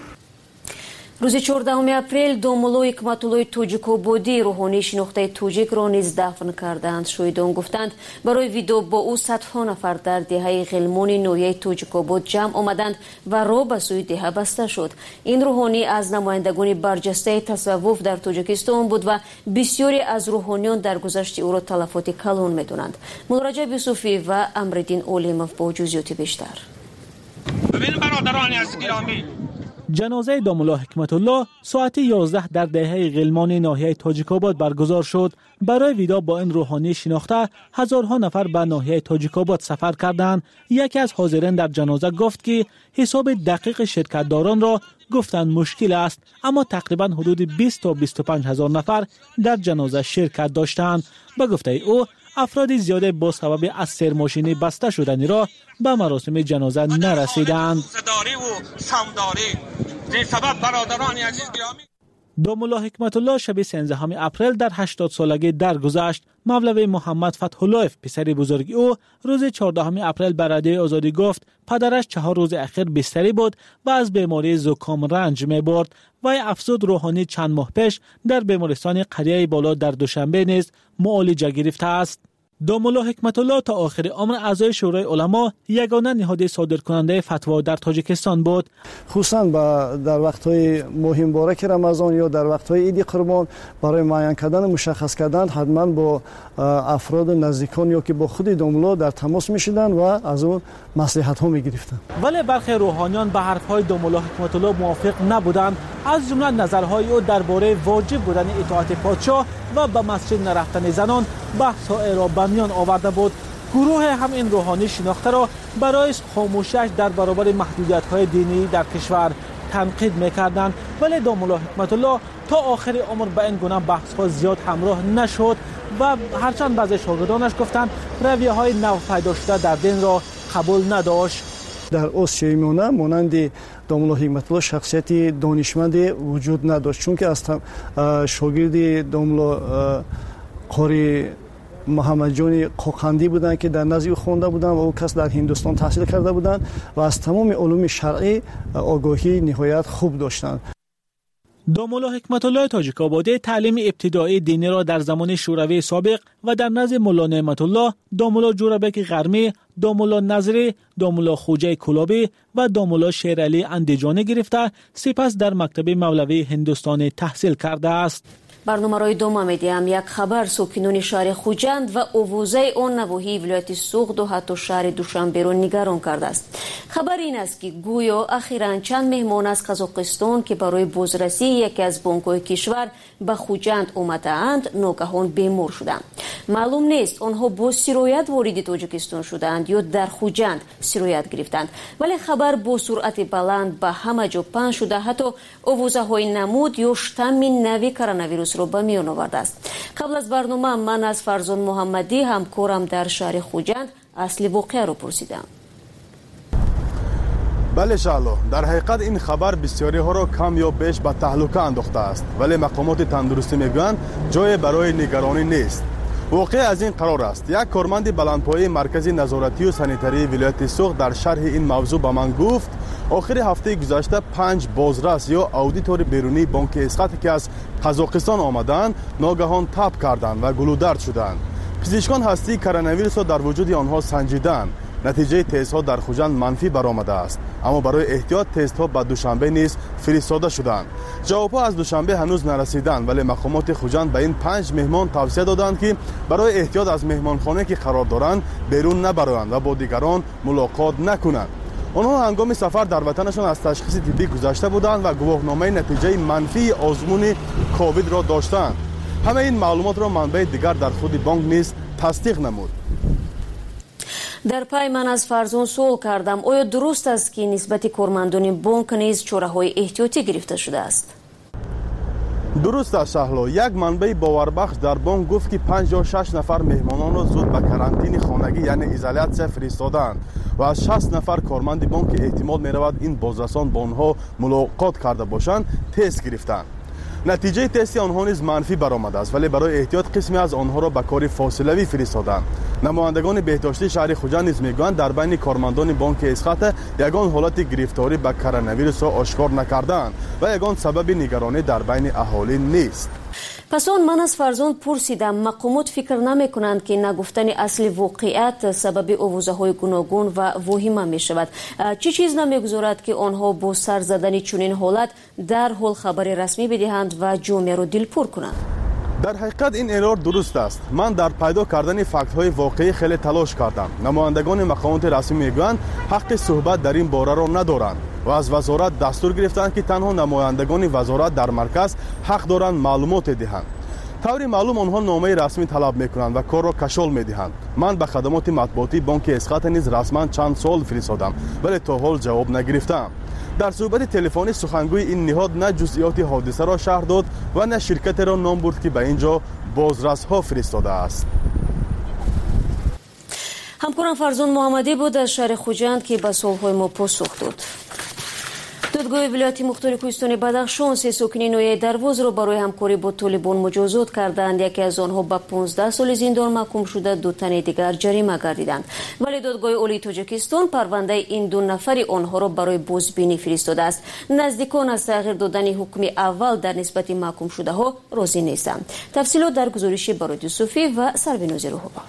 рӯзи чордаҳуми апрел домулло ҳикматуллои тоҷикободӣ рӯҳонии шинохтаи тоҷикро низ дафн карданд. шоҳидон гуфтанд барои видо бо ӯ садҳо нафар дар деҳаи ғилмони ноҳияи тоҷикобод ҷамъ омаданд ва роҳ ба сӯи деҳа баста шуд. ин рӯҳонӣ аз намояндагони барҷастаи тасаввуф дар тоҷикистон буд ва бисёре аз рӯҳониён дар гузашти ӯро талафоти калон медонанд. муллораҷаб юсуфӣ ва амриддин олимов бо ҷузъиёти бештар. ببین برادران از گرامی، جنازه دامالله حکمتالله ساعت یازده در دهه غلمان ناحیه تاجیک‌آباد برگزار شد. برای ویدا با این روحانی شناخته هزارها نفر به ناحیه تاجیک‌آباد سفر کردند. یکی از حاضرین در جنازه گفت که حساب دقیق شرکتداران را گفتند مشکل است، اما تقریبا حدود بیست تا بیست و پنج هزار نفر در جنازه شرکت داشتند. به گفته او افراد زیاده با سبب از سرماشینی بسته شدنی را به مراسم جنازه نرسیدند. دامالله حکمتالله شب سیزدهم اپریل در هشتاد سالگی درگذشت. مولوی محمد فتح الله پسر بزرگ او روز چهاردهم اپریل به رادیوی آزادی گفت پدرش چهار روز اخیر بستری بود و از بیماری زکام رنج می برد. وی افزود روحانی چند ماه پیش در بیمارستان قریه بالا در دوشنبه نیز معالجه گرفته است. دامالله حکمتالله تا آخر عمر اعضای شورای علما یگانه نهاد صادرکننده فتوا در تاجیکستان بود. خصوصا در وقت‌های مهم بارک رمضان یا در وقت‌های عید قربان برای معین کردن مشخص کردن حتما با افراد نزدیکان یا که با خود دامالله در تماس می‌شدند و از اون مصلحت‌ها می‌گرفتند. ولی برخی روحانیان به حرف‌های دامالله حکمتالله موافق نبودند. از جمله نظرهای او درباره واجب بودن اطاعت پادشاه و به مسجد نرفتن زنان بحث‌ها را به میان آورده بود. گروه هم این روحانی شناخته را برای خاموشی‌اش در برابر محدودیت‌های دینی در کشور تنقید می‌کردند. ولی دامالله حکمتالله تا آخر عمر به این گونه بحث‌ها زیاد همراه نشد و هرچند بعضی شاگردانش گفتند رویه‌های نو پیدا شده در دین را قبول نداشت. در آسیای میانه مانند دامالله حکمتالله شخصیتی دانشمند وجود نداشت، چون که از شاگرد دامالله قاری محمد جان قاقندی بودند که در نزد او خوانده بودند و او کس در هندوستان تحصیل کرده بودند و از تمام علوم شرعی آگاهی نهایت خوب داشتند. دامالله حکمتالله تاجیک‌آبادی تعلیم ابتدایی دینی را در زمان شوروی سابق و در نزد ملا نعمتالله، دامالله جوربک غرمی، دامالله نظری، دامالله خوجه کلابی و دامالله شیرعلی اندیجانی گرفته، سپس در مکتب مولوی هندوستانی تحصیل کرده است. برنامه‌های دوم می‌دیم. یک خبر ساکنان شهر خوجند و اووزه آن نواحی ولایت سوغد و حتی شهر دوشنبه را نگران کرده است. خبر این است که گویا اخیراً چند مهمان از قزاقستان که برای بازرسی یکی از بانک‌های کشور به خوجند آمده‌اند ناگهان بیمار شدند. معلوم نیست آنها با سرایت وارد تاجیکستان شدند یا در خوجند سرایت گرفتند، ولی خبر با سرعت بلند به همه جا پخش شده، حتی اووزه‌های نمود یا شتم نوی کرونا ویروس رو به میان آورده است. قبل از برنامه من از فرزان محمدی همکارم در شهر خوجند اصل واقعه رو پرسیدم. بله شالو، در حقیقت این خبر بسیاری ها را کم یا بیش به تهلکه انداخته است، ولی مقامات تندرستی میگویند جای برای نگرانی نیست. واقع از این قرار است یک کارمند بلندپایه مرکز نظارتی و سانیتری ولایت سوغد در شرح این موضوع به من گفت آخر هفته گذشته پنج بازرس یا اودیتور بیرونی بانک اسقاط که از قزاقستان آمدند ناگهان تب کردند و گلودرد شدند. پزشکان هستی کرونا ویروس را در وجود آنها سنجیدند натиҷаи тестҳо дар хуҷанд манфӣ баромадааст, аммо барои эҳтиёт тестҳо ба душанбе низ фиристода шуданд. ҷавобҳо аз душанбе ҳанӯз нарасиданд, вале мақомоти хуҷанд ба ин панҷ меҳмон тавсия доданд, ки барои эҳтиёт аз меҳмонхоне ки қарор доранд берун набароянд ва бо дигарон мулоқот накунанд. онҳо ҳангоми сафар дар ватанашон аз ташхиси тиббӣ гузашта буданд ва гувоҳномаи натиҷаи манфии озмуни ковидро доштанд. ҳамаи ин маълумотро манбаи дигар дар худи бонк низ тасдиқ намуд. дар пай ман аз фарзун суол кардам, оё дуруст аст ки нисбати кормандони бонк низ чораҳои эҳтиётӣ гирифта шудааст? дуруст аст шаҳло. як манбаи боварбахш дар бонк гуфт ки панҷ ё шаш нафар меҳмононро зуд ба карантини хонагӣ яъне изолятсия фиристоданд ва аз шаст нафар корманди бонк ки эҳтимол меравад ин бозрасон бо онҳо мулоқот карда бошанд тест гирифтанд. натиҷаи тести онҳо низ манфӣ баромадааст, вале барои эҳтиёт қисме аз онҳоро ба кори фосилавӣ фиристоданд. намояндагони беҳдоштии шаҳри хуҷанд низ мегӯянд дар байни кормандони бонки эсхата ягон ҳолати гирифторӣ ба коронавирусро ошкор накардаанд ва ягон сабаби нигаронӣ дар байни аҳолӣ нест. пас он ман аз фарзонд пурсидам, мақомот фикр намекунанд ки нагуфтани асли воқеият сабаби овозаҳои гуногун ва воҳима мешавад? чӣ чиз намегузорад ки онҳо бо сар задани чунин ҳолат дарҳол хабари расмӣ бидиҳанд ва ҷомеаро дилпур кунанд? дар ҳақиқат ин эрор дуруст аст. ман дар пайдо кардани фактҳои воқеӣ хеле талош кардам. намояндагони мақомоти расмӣ мегӯянд ҳаққи суҳбат дар ин бораро надоранд ва аз вазорат дастур гирифтанд ки танҳо намояндагони вазорат дар марказ ҳақ доранд маълумоте диҳанд. таври маълум онҳо номаи расмӣ талаб мекунанд ва корро кашол медиҳанд. ман ба хадамоти матбуотии бонки эсхата низ расман чанд суол фиристодам, вале то ҳол ҷавоб нагирифтам. дар суҳбати телефонӣ сухангӯи ин ниҳод на ҷузъиёти ҳодисаро шаҳр дод ва на ширкатеро ном бурд ки ба ин ҷо бозрасҳо фиристодааст. ҳамкорам фарзун муҳаммадӣ буд аз шаҳри хуҷанд ки ба суолҳои мо посух дод. додгоҳи вилояти мухтори кӯҳистони бадахшон се сокини ноҳияи дарвозро барои ҳамкорӣ бо толибон муҷозот карданд. яке аз онҳо ба понздаҳ соли зиндон маҳкум шуда, ду тани дигар ҷарима гардиданд. вале додгоҳи олии тоҷикистон парвандаи ин ду нафари онҳоро барои бозбинӣ фиристодааст. наздикон аз тағйир додани ҳукми аввал дар нисбати маҳкумшудаҳо розӣ нестанд. тафсилот дар гузориши Барод Юсуфӣ ва Сарвинози Рӯҳова.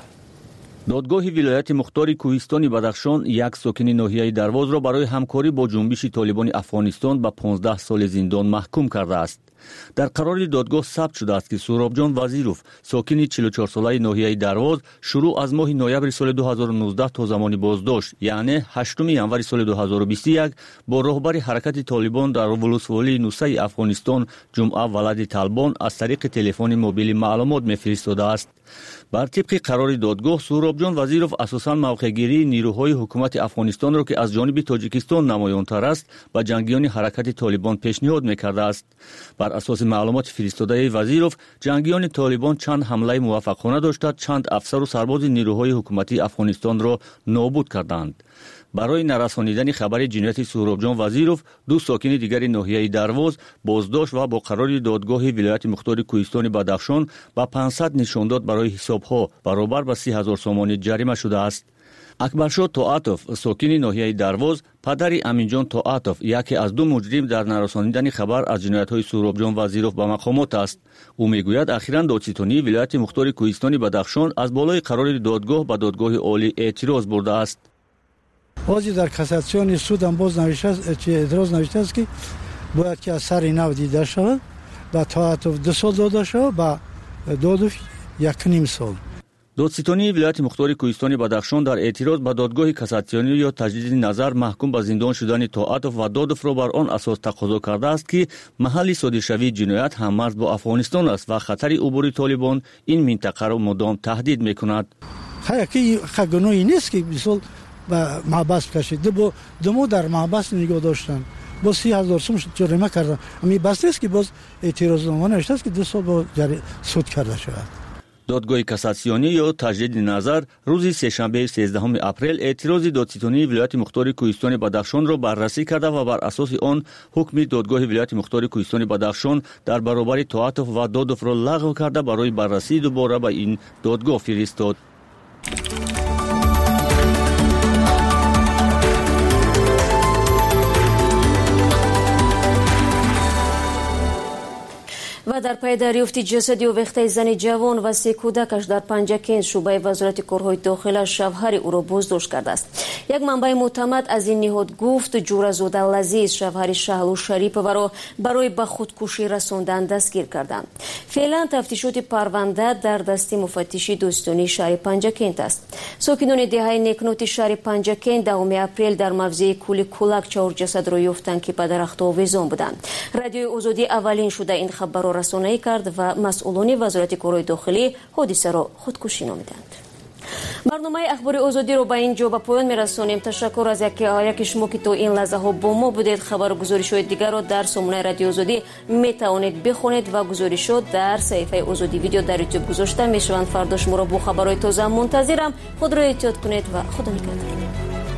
додгоҳи вилояти мухтори кӯҳистони бадахшон як сокини ноҳияи дарвозро барои ҳамкорӣ бо ҷунбиши толибони афғонистон ба понздаҳ соли зиндон маҳкум кардааст. дар қарори додгоҳ сабт шудааст ки Суҳробҷон Вазиров, сокини чилу чорсолаи ноҳияи дарвоз, шурӯъ аз моҳи ноябри соли ду ҳазору нуздаҳ то замони боздошт, яъне ҳаштуми январи соли ду ҳазору бисту як, бо роҳбари ҳаракати Толибон дар вулусволии Нусаи Афғонистон Ҷумъа Валади Талбон аз тариқи телефони мобили маълумот мефиристодааст. бар тибқи қарори додгоҳ, Суҳробҷон Вазиров асосан мавқеъгирии нирӯҳои ҳукумати Афғонистонро ки аз ҷониби Тоҷикистон намоёнтар аст, ба ҷангиёни ҳаракати Толибон пешниҳод мекардааст. бар асоси маълумоти фиристодаи Вазиров, ҷангиёни Толибон чанд ҳамлаи муваффақона дошта, чанд афсару сарбози нирӯҳои ҳукуматии Афғонистонро нобуд карданд. барои нарасонидани хабари ҷинояти Суҳробҷон Вазиров, ду сокини дигари ноҳияи дарвоз боздошт ва бо қарори додгоҳи вилояти мухтори кӯҳистони бадахшон ба панҷсад нишондод барои ҳисобҳо баробар ба си ҳазор сомонӣ ҷарима шудааст. акбаршод Тоатов, сокини ноҳияи дарвоз, падари Аминҷон Тоатов, яке аз ду муҷрим дар нарасонидани хабар аз ҷиноятҳои Суҳробҷон Вазиров ба мақомот аст. ӯ мегӯяд ахиран додситонии вилояти мухтори кӯҳистони бадахшон аз болои қарори додгоҳ ба додгоҳи олӣ эътироз бурдааст. ҳозир дар кассатсиони суд ҳам боз эътироз навиштааст ки бояд ки аз сари нав дида шавад, ба Тоатов ду сол дода шавад, ба Додов якним сол. додситонии вилояти мухтори кӯҳистони бадахшон дар эътироз ба додгоҳи кассатсионӣ ё таҷдиди назар маҳкум ба зиндон шудани Тоатов ва Додовро бар он асос тақозо кардааст ки маҳалли содиршавии ҷиноят ҳаммарз бо Афғонистон аст ва хатари убури Толибон ин минтақаро мудом таҳдид мекунад. ҳаяки гуноҳи нест ки мисол ба маҳбас кашид, думо дар маҳбас нигоҳ доштанд, бо си ҳазор сум ҷарима карданд. ами бас нест ки боз эътирознома навиштааст ки ду сол бо суд карда шавад. додгоҳи кассатсионӣ ё таҷдиди назар рӯзи сешанбеи сездаҳуми апрел эътирози додситонии вилояти мухтори кӯҳистони бадахшонро баррасӣ карда ва бар асоси он ҳукми додгоҳи вилояти мухтори кӯҳистони бадахшон дар баробари Тоатов ва Додовро лағв карда барои баррасии дубора ба ин додгоҳ фиристод. و در پی دریافت جسد اووخته زن جوان و سه کودکش در پنجکین شعبه وزارت کارهای داخله شوهر او را بازداشت کرده است. یک منبع معتمد از این نهاد گفت جورزاده لذیذ شوهر شهلو شریپова را برای به خودکشی رساندن دستگیر کردند. فعلا تفتیشات پرونده در دست مفتش دوستانی شهر پنجکین است. ساکنان دهه نکنوت شهر پنجکین دهم اپریل در موضع کولی کولک چهار جسد را یافتند که به درخت آویزان بودند. رادیوی آزادی اولین شده این خبر را رسانه‌ای کرد و مسئولان وزارت کارهای داخلی حادثه را خودکشی نامیدند. برنامه اخبار آزادی رو به اینجا به پایان میرسونیم. تشکر از یکی یکی شما که تو این لحظه ها با ما بودید. خبر و گزارش‌های دیگر را در سامانه رادیو آزادی میتوانید بخونید و گزارشات در صفحه آزادی ویدیو در یوتیوب گذاشته میشوند. فردا شما را با خبرهای تازه منتظرم. خود را احتیاط کنید و خدا نگهدار.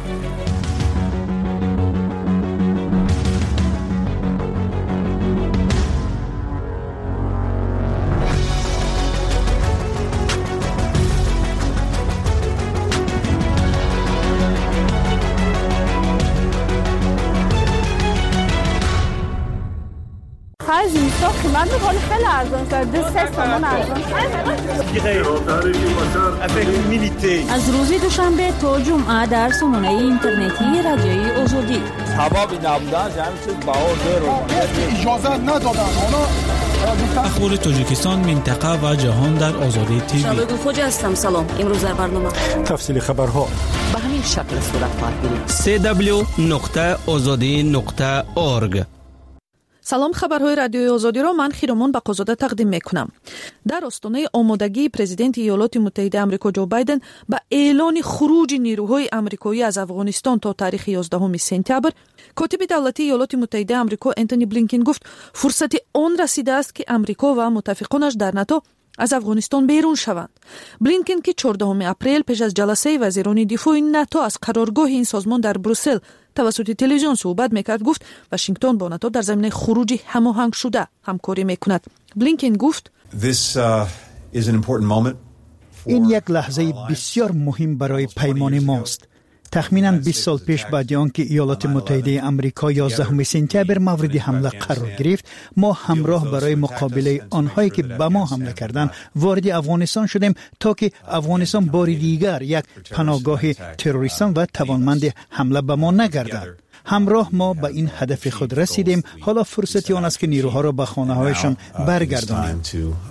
از این سال قیمت میکنه خیلی ارزان شد. دو سه سامان ارزان از روزی دوشنبه تا جمعه در سامانه اینترنتی رادیوی آزادی. سبب نبودن جمع شد باور دارو اجازه ندادن. اخبار تاجیکستان، منطقه و جهان در آزادی تیوی. شبگو خوجه هستم. سلام. امروز در برنامه تفصیل خبرها به همین شکل صورت خواهد گرفت. سی دبلیو نقطه آزادی نقطه اورگ. سلام، خبرهای رادیوی آزادی را من خیرمان بقازاده تقدیم میکنم. در آستانه آمادگی پرزیدنت ایالات متحده آمریکا جو بایدن به اعلان خروج نیروهای آمریکایی از افغانستان تا تاریخ یازدهم سپتامبر، کاتب دولتی ایالات متحده آمریکا انتونی بلینکن گفت فرصت آن رسیده است که آمریکا و متفقانش در ناتو از افغانستان بیرون شوند. بلینکن که چهاردهم اپریل پیش از جلسه وزیران دفاع ناتو از قرارگاه این سازمان در بروسل توسط تلویزیون صحبت میکرد، گفت واشنگتن با ناتو در زمینه خروج هماهنگ شده همکاری میکند. بلینکن گفت This, uh, is an important moment. این یک لحظه بسیار مهم برای پیمان ماست. تخمیناً بیست سال پیش بعد آنکه ایالات متحده آمریکا یازدهم سپتامبر مورد حمله قرار گرفت، ما همراه برای مقابله آنهایی که به ما حمله کردند وارد افغانستان شدیم تا که افغانستان بار دیگر یک پناهگاه تروریستان و توانمند حمله به ما نگردد. همراه ما به این هدف خود رسیدیم. حالا فرصتی آن است که نیروها را به خانه‌هایشان برگردانیم.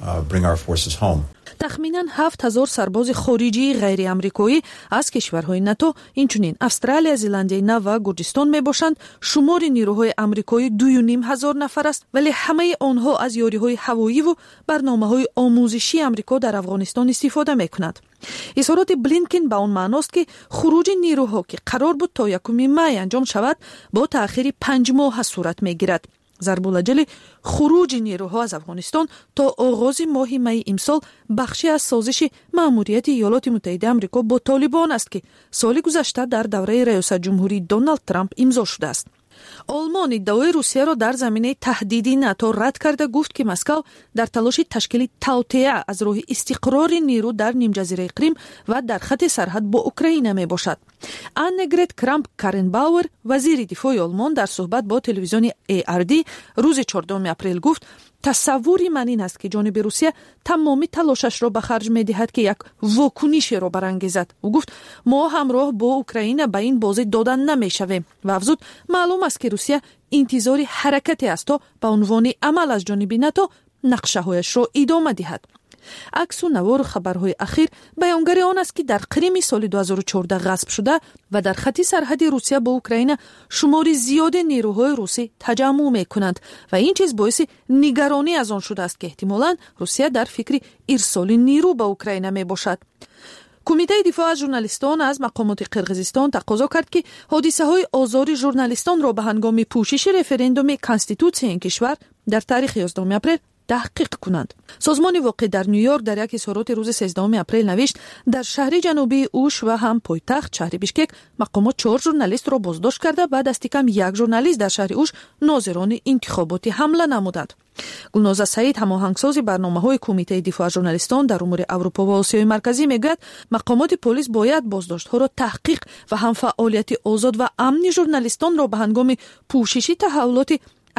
تخمیناً هفت هزار سرباز خارجی غیر آمریکایی از کشورهای ناتو، اینچنین استرالیا، زلندیای نو و گرجستان می باشند. شمار نیروهای آمریکایی دو و نیم هزار نفر است، ولی همه آنها از یاریهای هوایی و برنامه‌های آموزشی آمریکا در افغانستان استفاده می‌کنند. اظهارات بلینکن به آن معناست که خروج نیروها که قرار بود تا یکم می انجام شود با تأخیر پنج ماه صورت می‌گیرد. ضرب الاجل خروج نیروها از افغانستان تا آغاز ماه می امسال بخشی از سازش مأموریت ایالات متحده آمریکا با طالبان است که سال گذشته در دوره ریاست جمهوری دونالد ترامپ امضا شده است. آلمان ادعای روسیه را در زمینه تهدیدی ناتو رد کرده، گفت که مسکو در تلاش تشکیل توطئه از راه استقرار نیرو در نیم جزیره کریم و در خط سرحد با اوکراین می باشد. آنگرت کرامپ کارنباور، وزیر دفاع آلمان، در صحبت با تلویزیون ای آر دی روز چهاردهم اپریل گفت تصوری من این است که جانب روسیه تمامی تلاشش را به خرج می دهد که یک واکنش را برانگیزد. او گفت ما همراه با اوکراین به این بازی دادن نمی شویم و افزود معلوم است که روسیه انتظاری حرکتی است تا به عنوان عمل از جانب ناتو نقشه هایش را ادامه دهد. عکس و نوار خبرهای اخیر بیانگر آن است که در کریم سال دو هزار و چهارده غصب شده و در خط سرحدی روسیه با اوکراین شمار زیاد نیروهای روسی تجمع می کنند و این چیز باعث نگرانی از آن شده است که احتمالاً روسیه در فکر ارسال نیرو به اوکراین می باشد. کمیته دفاع از ژورنالیستان از مقامات قرقیزستان تقاضا کرد که حادثه های آزار ژورنالیستان را به هنگام پوشش رفراندوم کانستیتوسی این کشور در تاریخ یازدهم اپریل تحقیق کنند. سازمان واقع در نیویورک در یک اظهارات روز سیزدهم اپریل نوشت در شهر جنوبی اوش و هم پایتخت شهر بیشکک مقامات چهار ژورنالیست را بازداشت کرده و دست کم یک ژورنالیست در شهر اوش ناظران انتخاباتی حمله نمودند. گلناز سعید، هماهنگساز برنامه‌های کمیته دفاع از ژورنالیستان در امور اروپا و آسیای مرکزی میگوید مقامات پلیس باید بازداشت‌ها را تحقیق و هم فعالیت آزاد و امن ژورنالیستان را به هنگام پوشش تحولات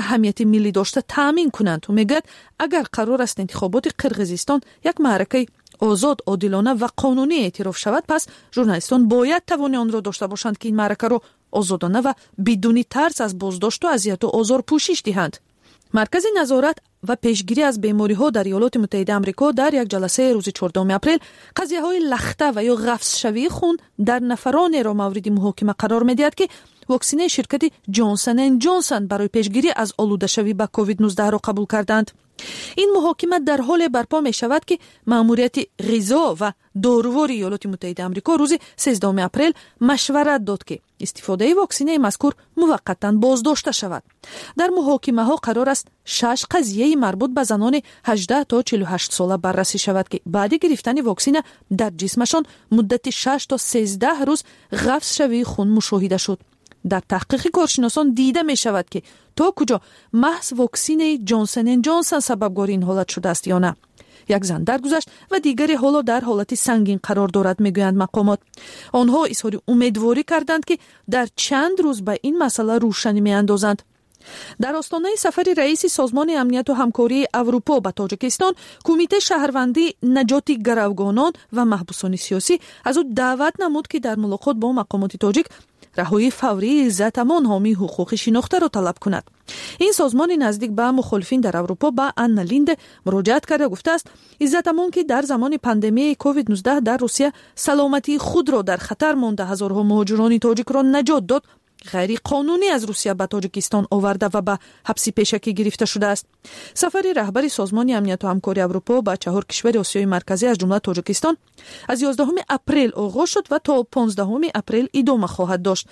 اهمیت ملی داشته تامین کنند و میگه اگر قرار است انتخابات قرقیزستان یک معرکه آزاد، عادلانه و قانونی اعتراف شود، پس ژورنالیستان باید توان آن را داشته باشند که این معرکه را آزادانه و بدون ترس از بازداشت و اذیت و آزار پوشش دهند. مرکز نظارت و پیشگیری از بیماری‌ها در ایالات متحده آمریکا در یک جلسه روز چهاردهم اپریل قضیه‌های لخته و یا غفص شوی خون در نفران را مورد محاکمه قرار می‌دهد که واکسینه شرکت جانسن اند جانسن برای پیشگیری از آلوده شوی به کووید نوزده را قبول کردند. این محاکمه در حال برپا می شود که مأموریت غذا و دارووار ایالات متحده آمریکا روز سیزدهم اپریل مشورت داد که استفاده واکسینه مذکور موقتا بازداشته شود. در محاکمه ها قرار است شش قضیه مربوط به زنان هجده تا چهل و هشت ساله بررسی شود که بعد گرفتن واکسینه در جسمشان مدت شش تا سیزده روز غفص شوی خون مشاهده شد. در تحقیق کارشناسان دیده می شود که تا کجا محض واکسین جانسن اند جانسن سببگار این حالت شده است یا نه. یک زن درگذشت و دیگری حالا در حالت سنگین قرار دارد میگویند مقامات. آنها اظهار امیدواری کردند که در چند روز به این مسئله روشنی میاندازند. در آستانه سفر رئیس سازمان امنیت و همکاری اروپا به تاجیکستان، کمیته شهروندی نجات گروگانان و محبوسان سیاسی از او دعوت نمود که در ملاقات با مقامات تاجیک رهایی فوری عزت امان حامی حقوق شناخته را طلب کند. این سازمان نزدیک به مخالفین در اروپا به آنا لیند مراجعت کرده گفته است عزت امان که در زمان پاندمی کووید نوزده در روسیه سلامتی خود را در خطر مانده هزارها مهاجران تاجیک را نجات داد، غیر قانونی از روسیه به تاجیکستان آورده و به حبسی پیشکی گرفته شده است. سفر رهبر سازمان امنیت و همکاری اروپا به چهار کشور آسیای مرکزی از جمله تاجیکستان از یازدهم اپریل آغاز شد و تا پانزدهم اپریل ادامه خواهد داشت.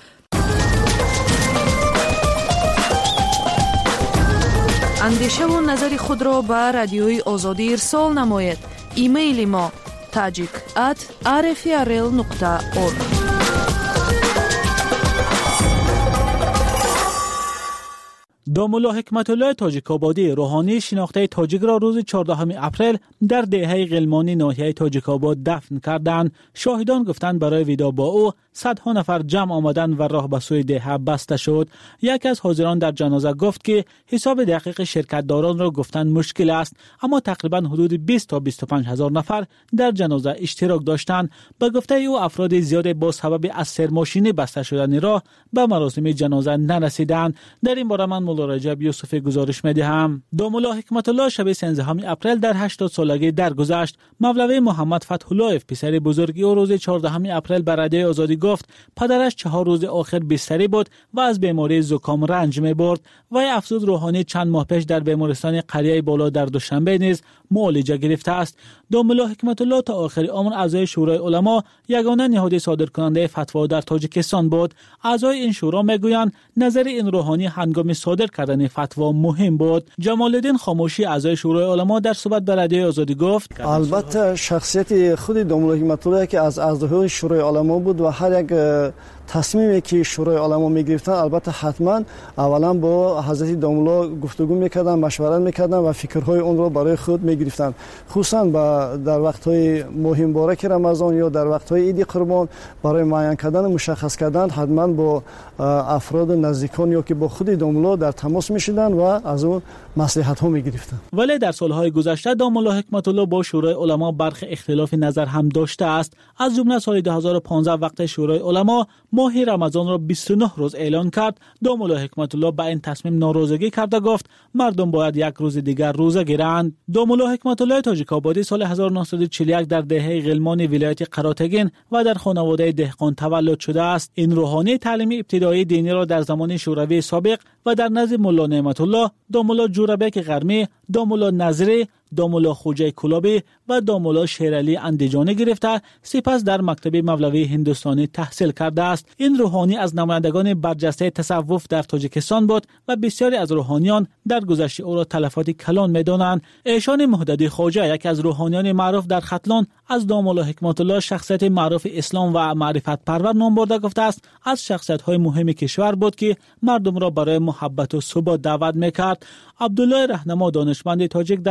اندیشه و نظر خود را به رادیوی آزادی ارسال نمایید. ایمیل ما tajik at r f r l nokta org. داملا حکمت الله تاجیک آبادی روحانی شناخته تاجیک را روز چهاردهم اپریل در دهه غلمانی ناحیه تاجیک آباد دفن کردند. شاهدان گفتند برای ویدا با او صدها نفر جمع آمدند و راه به سوی دهه بسته شد. یکی از حاضران در جنازه گفت که حساب دقیق شرکت داران را گفتن مشکل است، اما تقریبا حدود بیست تا بیست و پنج هزار نفر در جنازه اشتراک داشتند. به گفته او افراد زیاد با سبب از سرماشینی بسته شدن راه به مراسم جنازه نرسیدند. در این باره من مولا رجب یوسف گزارش می‌دهم. داملا حکمت الله شب سیزدهم اپریل در هشتاد سالگی درگذشت. مولوی محمد فتح الله پسر بزرگی او روز چهاردهم اپریل به رادیوی آزادی گفت پدرش چهار روز آخر بستری بود و از بیماری زکام رنج می‌برد. وی افسود روحانی چند ماه پیش در بیمارستان قریه بالا در دوشنبه نیز معالجه گرفته است. داملا حکمت الله تا آخر عمر اعضای شورای علما یگانه نهاد صادرکننده فتوا در تاجیکستان بود. اعضای این شورا میگویند نظر این روحانی هنگام صادر کردن فتوا مهم بود. جمال الدین خاموشی اعضای شورای علما در صحبت با رادیوی آزادی گفت البته شخصیت خود داملا حکمت الله که از اعضای شورای علما بود و هر یک تصمیمی که شورای علما میگرفتن البته حتما اولا با حضرت داملا گفتگو میکردن، مشورت میکردن و فکرهای اون رو برای خود میگرفتن. خصوصا در وقت‌های مهم بارک رمضان یا در وقت‌های عید قربان برای معین کردن مشخص کردن حتما با افراد نزدیکان یا که با خود داملا در تماس میشدن و از اون مصلحت ها میگرفتن. ولی در سالهای گذشته داملا حکمت الله با شورای علما برخی اختلاف نظر هم داشته است. از جمله سال دو هزار و پانزده وقت شورای علما ماه رمضان را بیست و نه روز اعلان کرد، داملا حکمت الله به این تصمیم ناراضگی کرده گفت مردم باید یک روز دیگر روزه گیرند. داملا حکمت الله تاجیک آبادی سال هزار و نهصد و چهل و یک در دهه غلمانی ولایت قراتگین و در خانواده دهقان تولد شده است. این روحانی تعلیم ابتدایی دینی را در زمان شوروی سابق و در نزد ملا نعمت الله، داملا جوربک غرمی، داملا نظری، داملا خوجه کلابی و داملا شیرالی اندیجانی گرفته، سپس در مکتب مولوی هندوستانی تحصیل کرده است. این روحانی از نمایندگان برجسته تصوف در تاجیکستان بود و بسیاری از روحانیان در گذشته او را تلفات کلان می‌دانند. ایشان مهددی خوجه، یکی از روحانیان معروف در ختلان، از داملا حکمت الله شخصیت معروف اسلام و معرفت پرور نام برده گفته است از شخصیت‌های مهم کشور بود که مردم را برای محبت و ثبات دعوت می‌کرد. عبدالله رهنما دانشمند تاجیک در پیام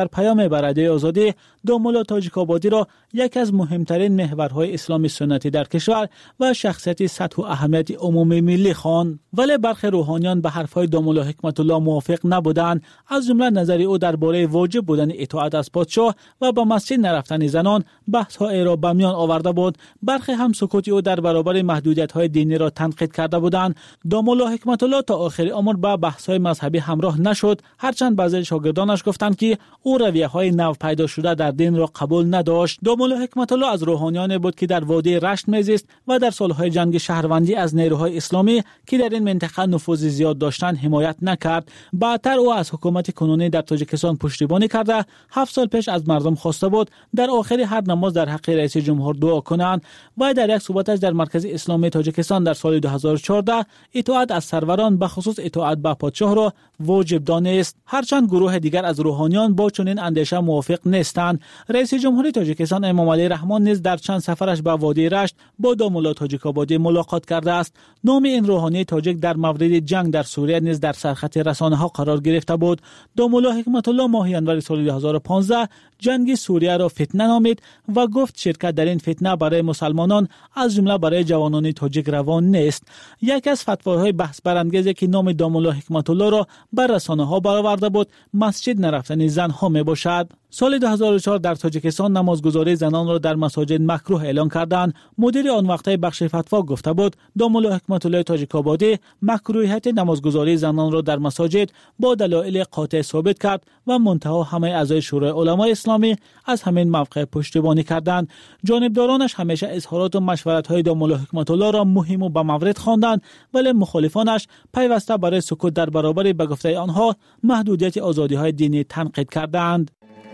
نامه بر علیه آزادی، دامولا تاجیک‌آبادی را یکی از مهمترین محورهای اسلام سنتی در کشور و شخصیت سطح و اهمیت عمومی ملی خواند. ولی برخی روحانیان به حرفهای دامولا حکمت الله موافق نبودند. از جمله نظری او درباره واجب بودن اطاعت از پادشاه و به مسجد نرفتن زنان بحث‌های را به میان آورده بود. برخی هم سکوت او در برابر محدودیت‌های دینی را تنقید کرده بودند. دامولا حکمت الله تا آخر عمر به بحث‌های مذهبی همراه نشد، هرچند بعضی شاگردانش گفتند که او رویه‌های نو پیدا شده در دین را قبول نداشت. دامولا حکمت الله از روحانیان بود که در وادی رشت میزیست و در سالهای جنگ شهروندی از نیروهای اسلامی که در این منطقه نفوذ زیاد داشتند حمایت نکرد. بعدتر او از حکومت کنونی در تاجیکستان پشتیبانی کرده، هفت سال پیش از مردم خواسته بود در آخر هر نماز در حق رئیس جمهور دعا کنند و در یک صحبتش در مرکز اسلامی تاجیکستان در سال دو هزار و چهارده اطاعت از سروران به خصوص اطاعت به پادشاه را واجب دانست. هرچند گروه دیگر از روحانیان با چنین اندیشه موافق نیستند. رئیس جمهوری تاجیکستان امام علی رحمان نیز در چند سفرش به وادی رشت با دامولا تاجیک‌آبادی ملاقات کرده است. نام این روحانی تاجیک در مورد جنگ در سوریه نیز در سرخط رسانه‌ها قرار گرفته بود. دامولا حکمت الله ماه ژانویه سال دو هزار و پانزده جنگ سوریه را فتنه نامید و گفت شرکت در این فتنه برای مسلمانان از جمله برای جوانان تاجیک روان نیست. یکی از فتواهای بحث برانگیزی که نام دامولا حکمت الله را بر رسانه‌ها برآورده بود مسجد نرفتن زن‌ها میباشد. سال دو هزار و چهار در تاجیکستان نمازگزاری زنان را در مساجد مکروه اعلان کردند. مدیر آن وقته بخش فتوا گفته بود دامولا حکمت الله تاجیک‌آبادی مکروهیت نمازگزاری زنان را در مساجد با دلایل قاطع ثابت کرد و منتها همه اعضای شورای علمای اسلامی از همین موقع پشتیبانی کردند. جانبدارانش همیشه اظهارات و مشورت‌های دامولا حکمت الله را مهم و به مورد خواندند، ولی مخالفانش پیوسته برای سکوت در برابر به گفته آنها محدودیت آزادی‌های دینی تنقید کردند.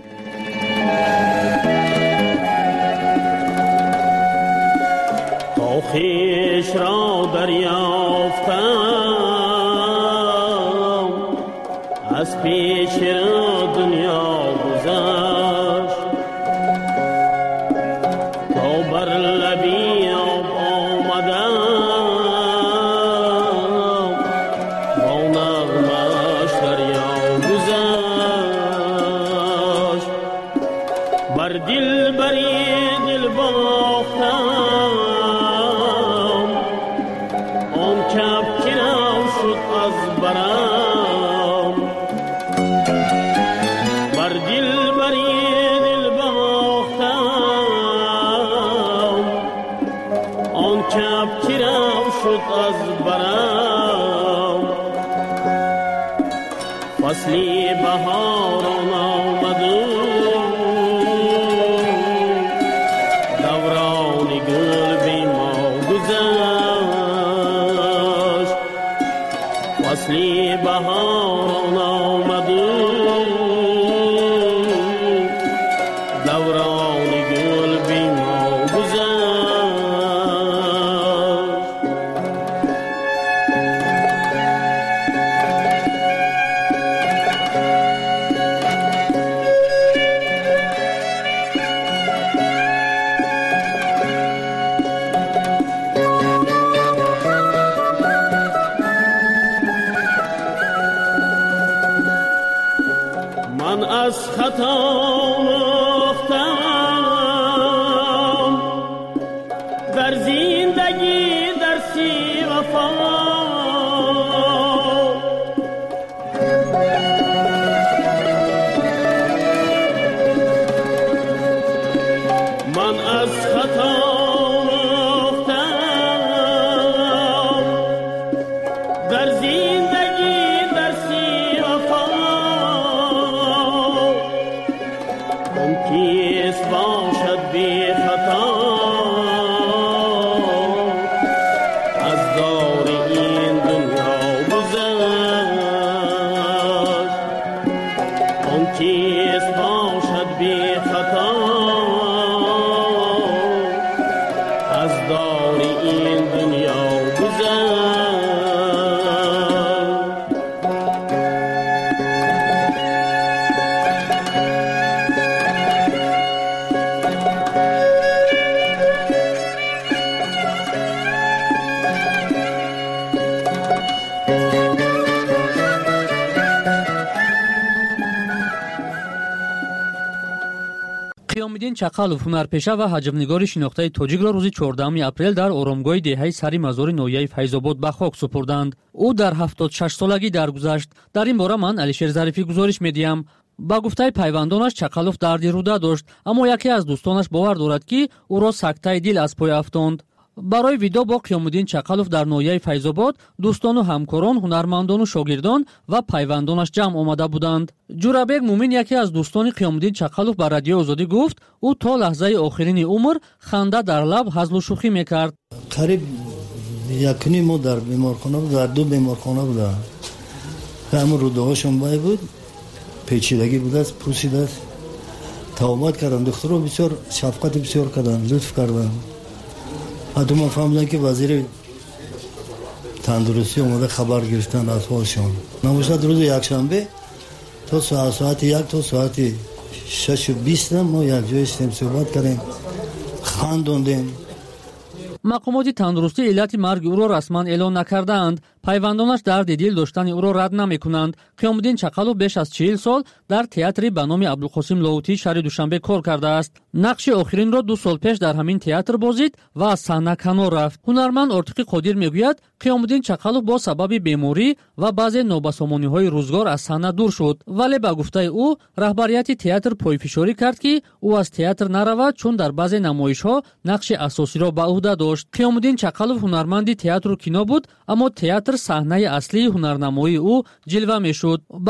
تا خویش را دریافتم از پیش دنیا گذشت تا بر لبی آب آمدم با نغمش دریا گذشت بر دل بری دل باختم آن کب کنم شد از برم بر دل بری دل باختم آن کب کنم شد از برم فصلی بهاران آمد فصلی بهاران آمد دوران گل بی ما گذشت از خطا افتم در زندگی درسی وفا من از خطا افتم در زندگی درسی وفا کیس باشد بی خطا از دور این دنیا گذشت آن کیس باشد بی خطا از دور این دنیا گذشت қиёмиддин чақалов ҳунарпеша ва ҳаҷмнигори шинохтаи тоҷикро рӯзи чордаҳуми апрел дар оромгоҳи деҳаи сари мазори ноҳияи файзобод ба хок супурданд. ӯ дар ҳафтод и шаш солагӣ даргузашт. дар ин бора ман алишер зарифӣ гузориш медиҳам. ба гуфтаи пайвандонаш чақалов дарди рӯда дошт, аммо яке аз дӯстонаш бовар дорад ки ӯро сактаи дил аз пой афтонд. барои видео бо қиёмиддин чақалов дар ноҳияи файзобод дӯстону ҳамкорон, ҳунармандону шогирдон ва пайвандонаш ҷамъ омада буданд. ҷурабек мумин, яке аз дӯстони қиёмиддин чақалов, ба радиои Озодӣ гуфт ӯ то лаҳзаи охирини умр ханда дар лаб ҳазлу шӯхӣ мекард. қариб якуни мо дар беморхона буд, дар ду беморхона буда. ҳамун рӯдаҳошон бай буд, печидагӣ будааст, пурсидааст. тавомат кардам, духтаро бисёр шафқати бисёр кардам, лутф кардам. ҳатто ман фаҳмидам ки вазири тандурустӣ омада хабар гирифтан аз ҳолшон. набошад рӯзи якшанбе то соати як то соати шашу бист мо якҷоя иштем, суҳбат кардем, хандондем. мақомоти тандурустӣ иллати марги ӯро расман эълон накардаанд. пайвандонаш дарди дил доштани ӯро рад намекунанд. қиёмиддин чақалов беш аз чил сол дар театри ба номи Абдулқосим Ловутии шаҳри Душанбе кор кардааст. нақши охиринро ду сол пеш дар ҳамин театр бозид ва аз саҳна канор рафт. ҳунарманд Ортиқи Қодир мегӯяд, қиёмиддин чақалов бо сабаби беморӣ ва баъзе нобасомониҳои рӯзгор аз саҳна дур шуд, вале ба гуфтаи ӯ раҳбарияти театр пойфишорӣ кард ки ӯ аз театр наравад, чун дар баъзе намоишҳо нақши асосиро ба уҳда дошт. қиёмиддин чақалов ҳунарманди театру кино буд, аммо театр саҳнаи аслии ҳунарнамоии ӯ ҷилва мешуд.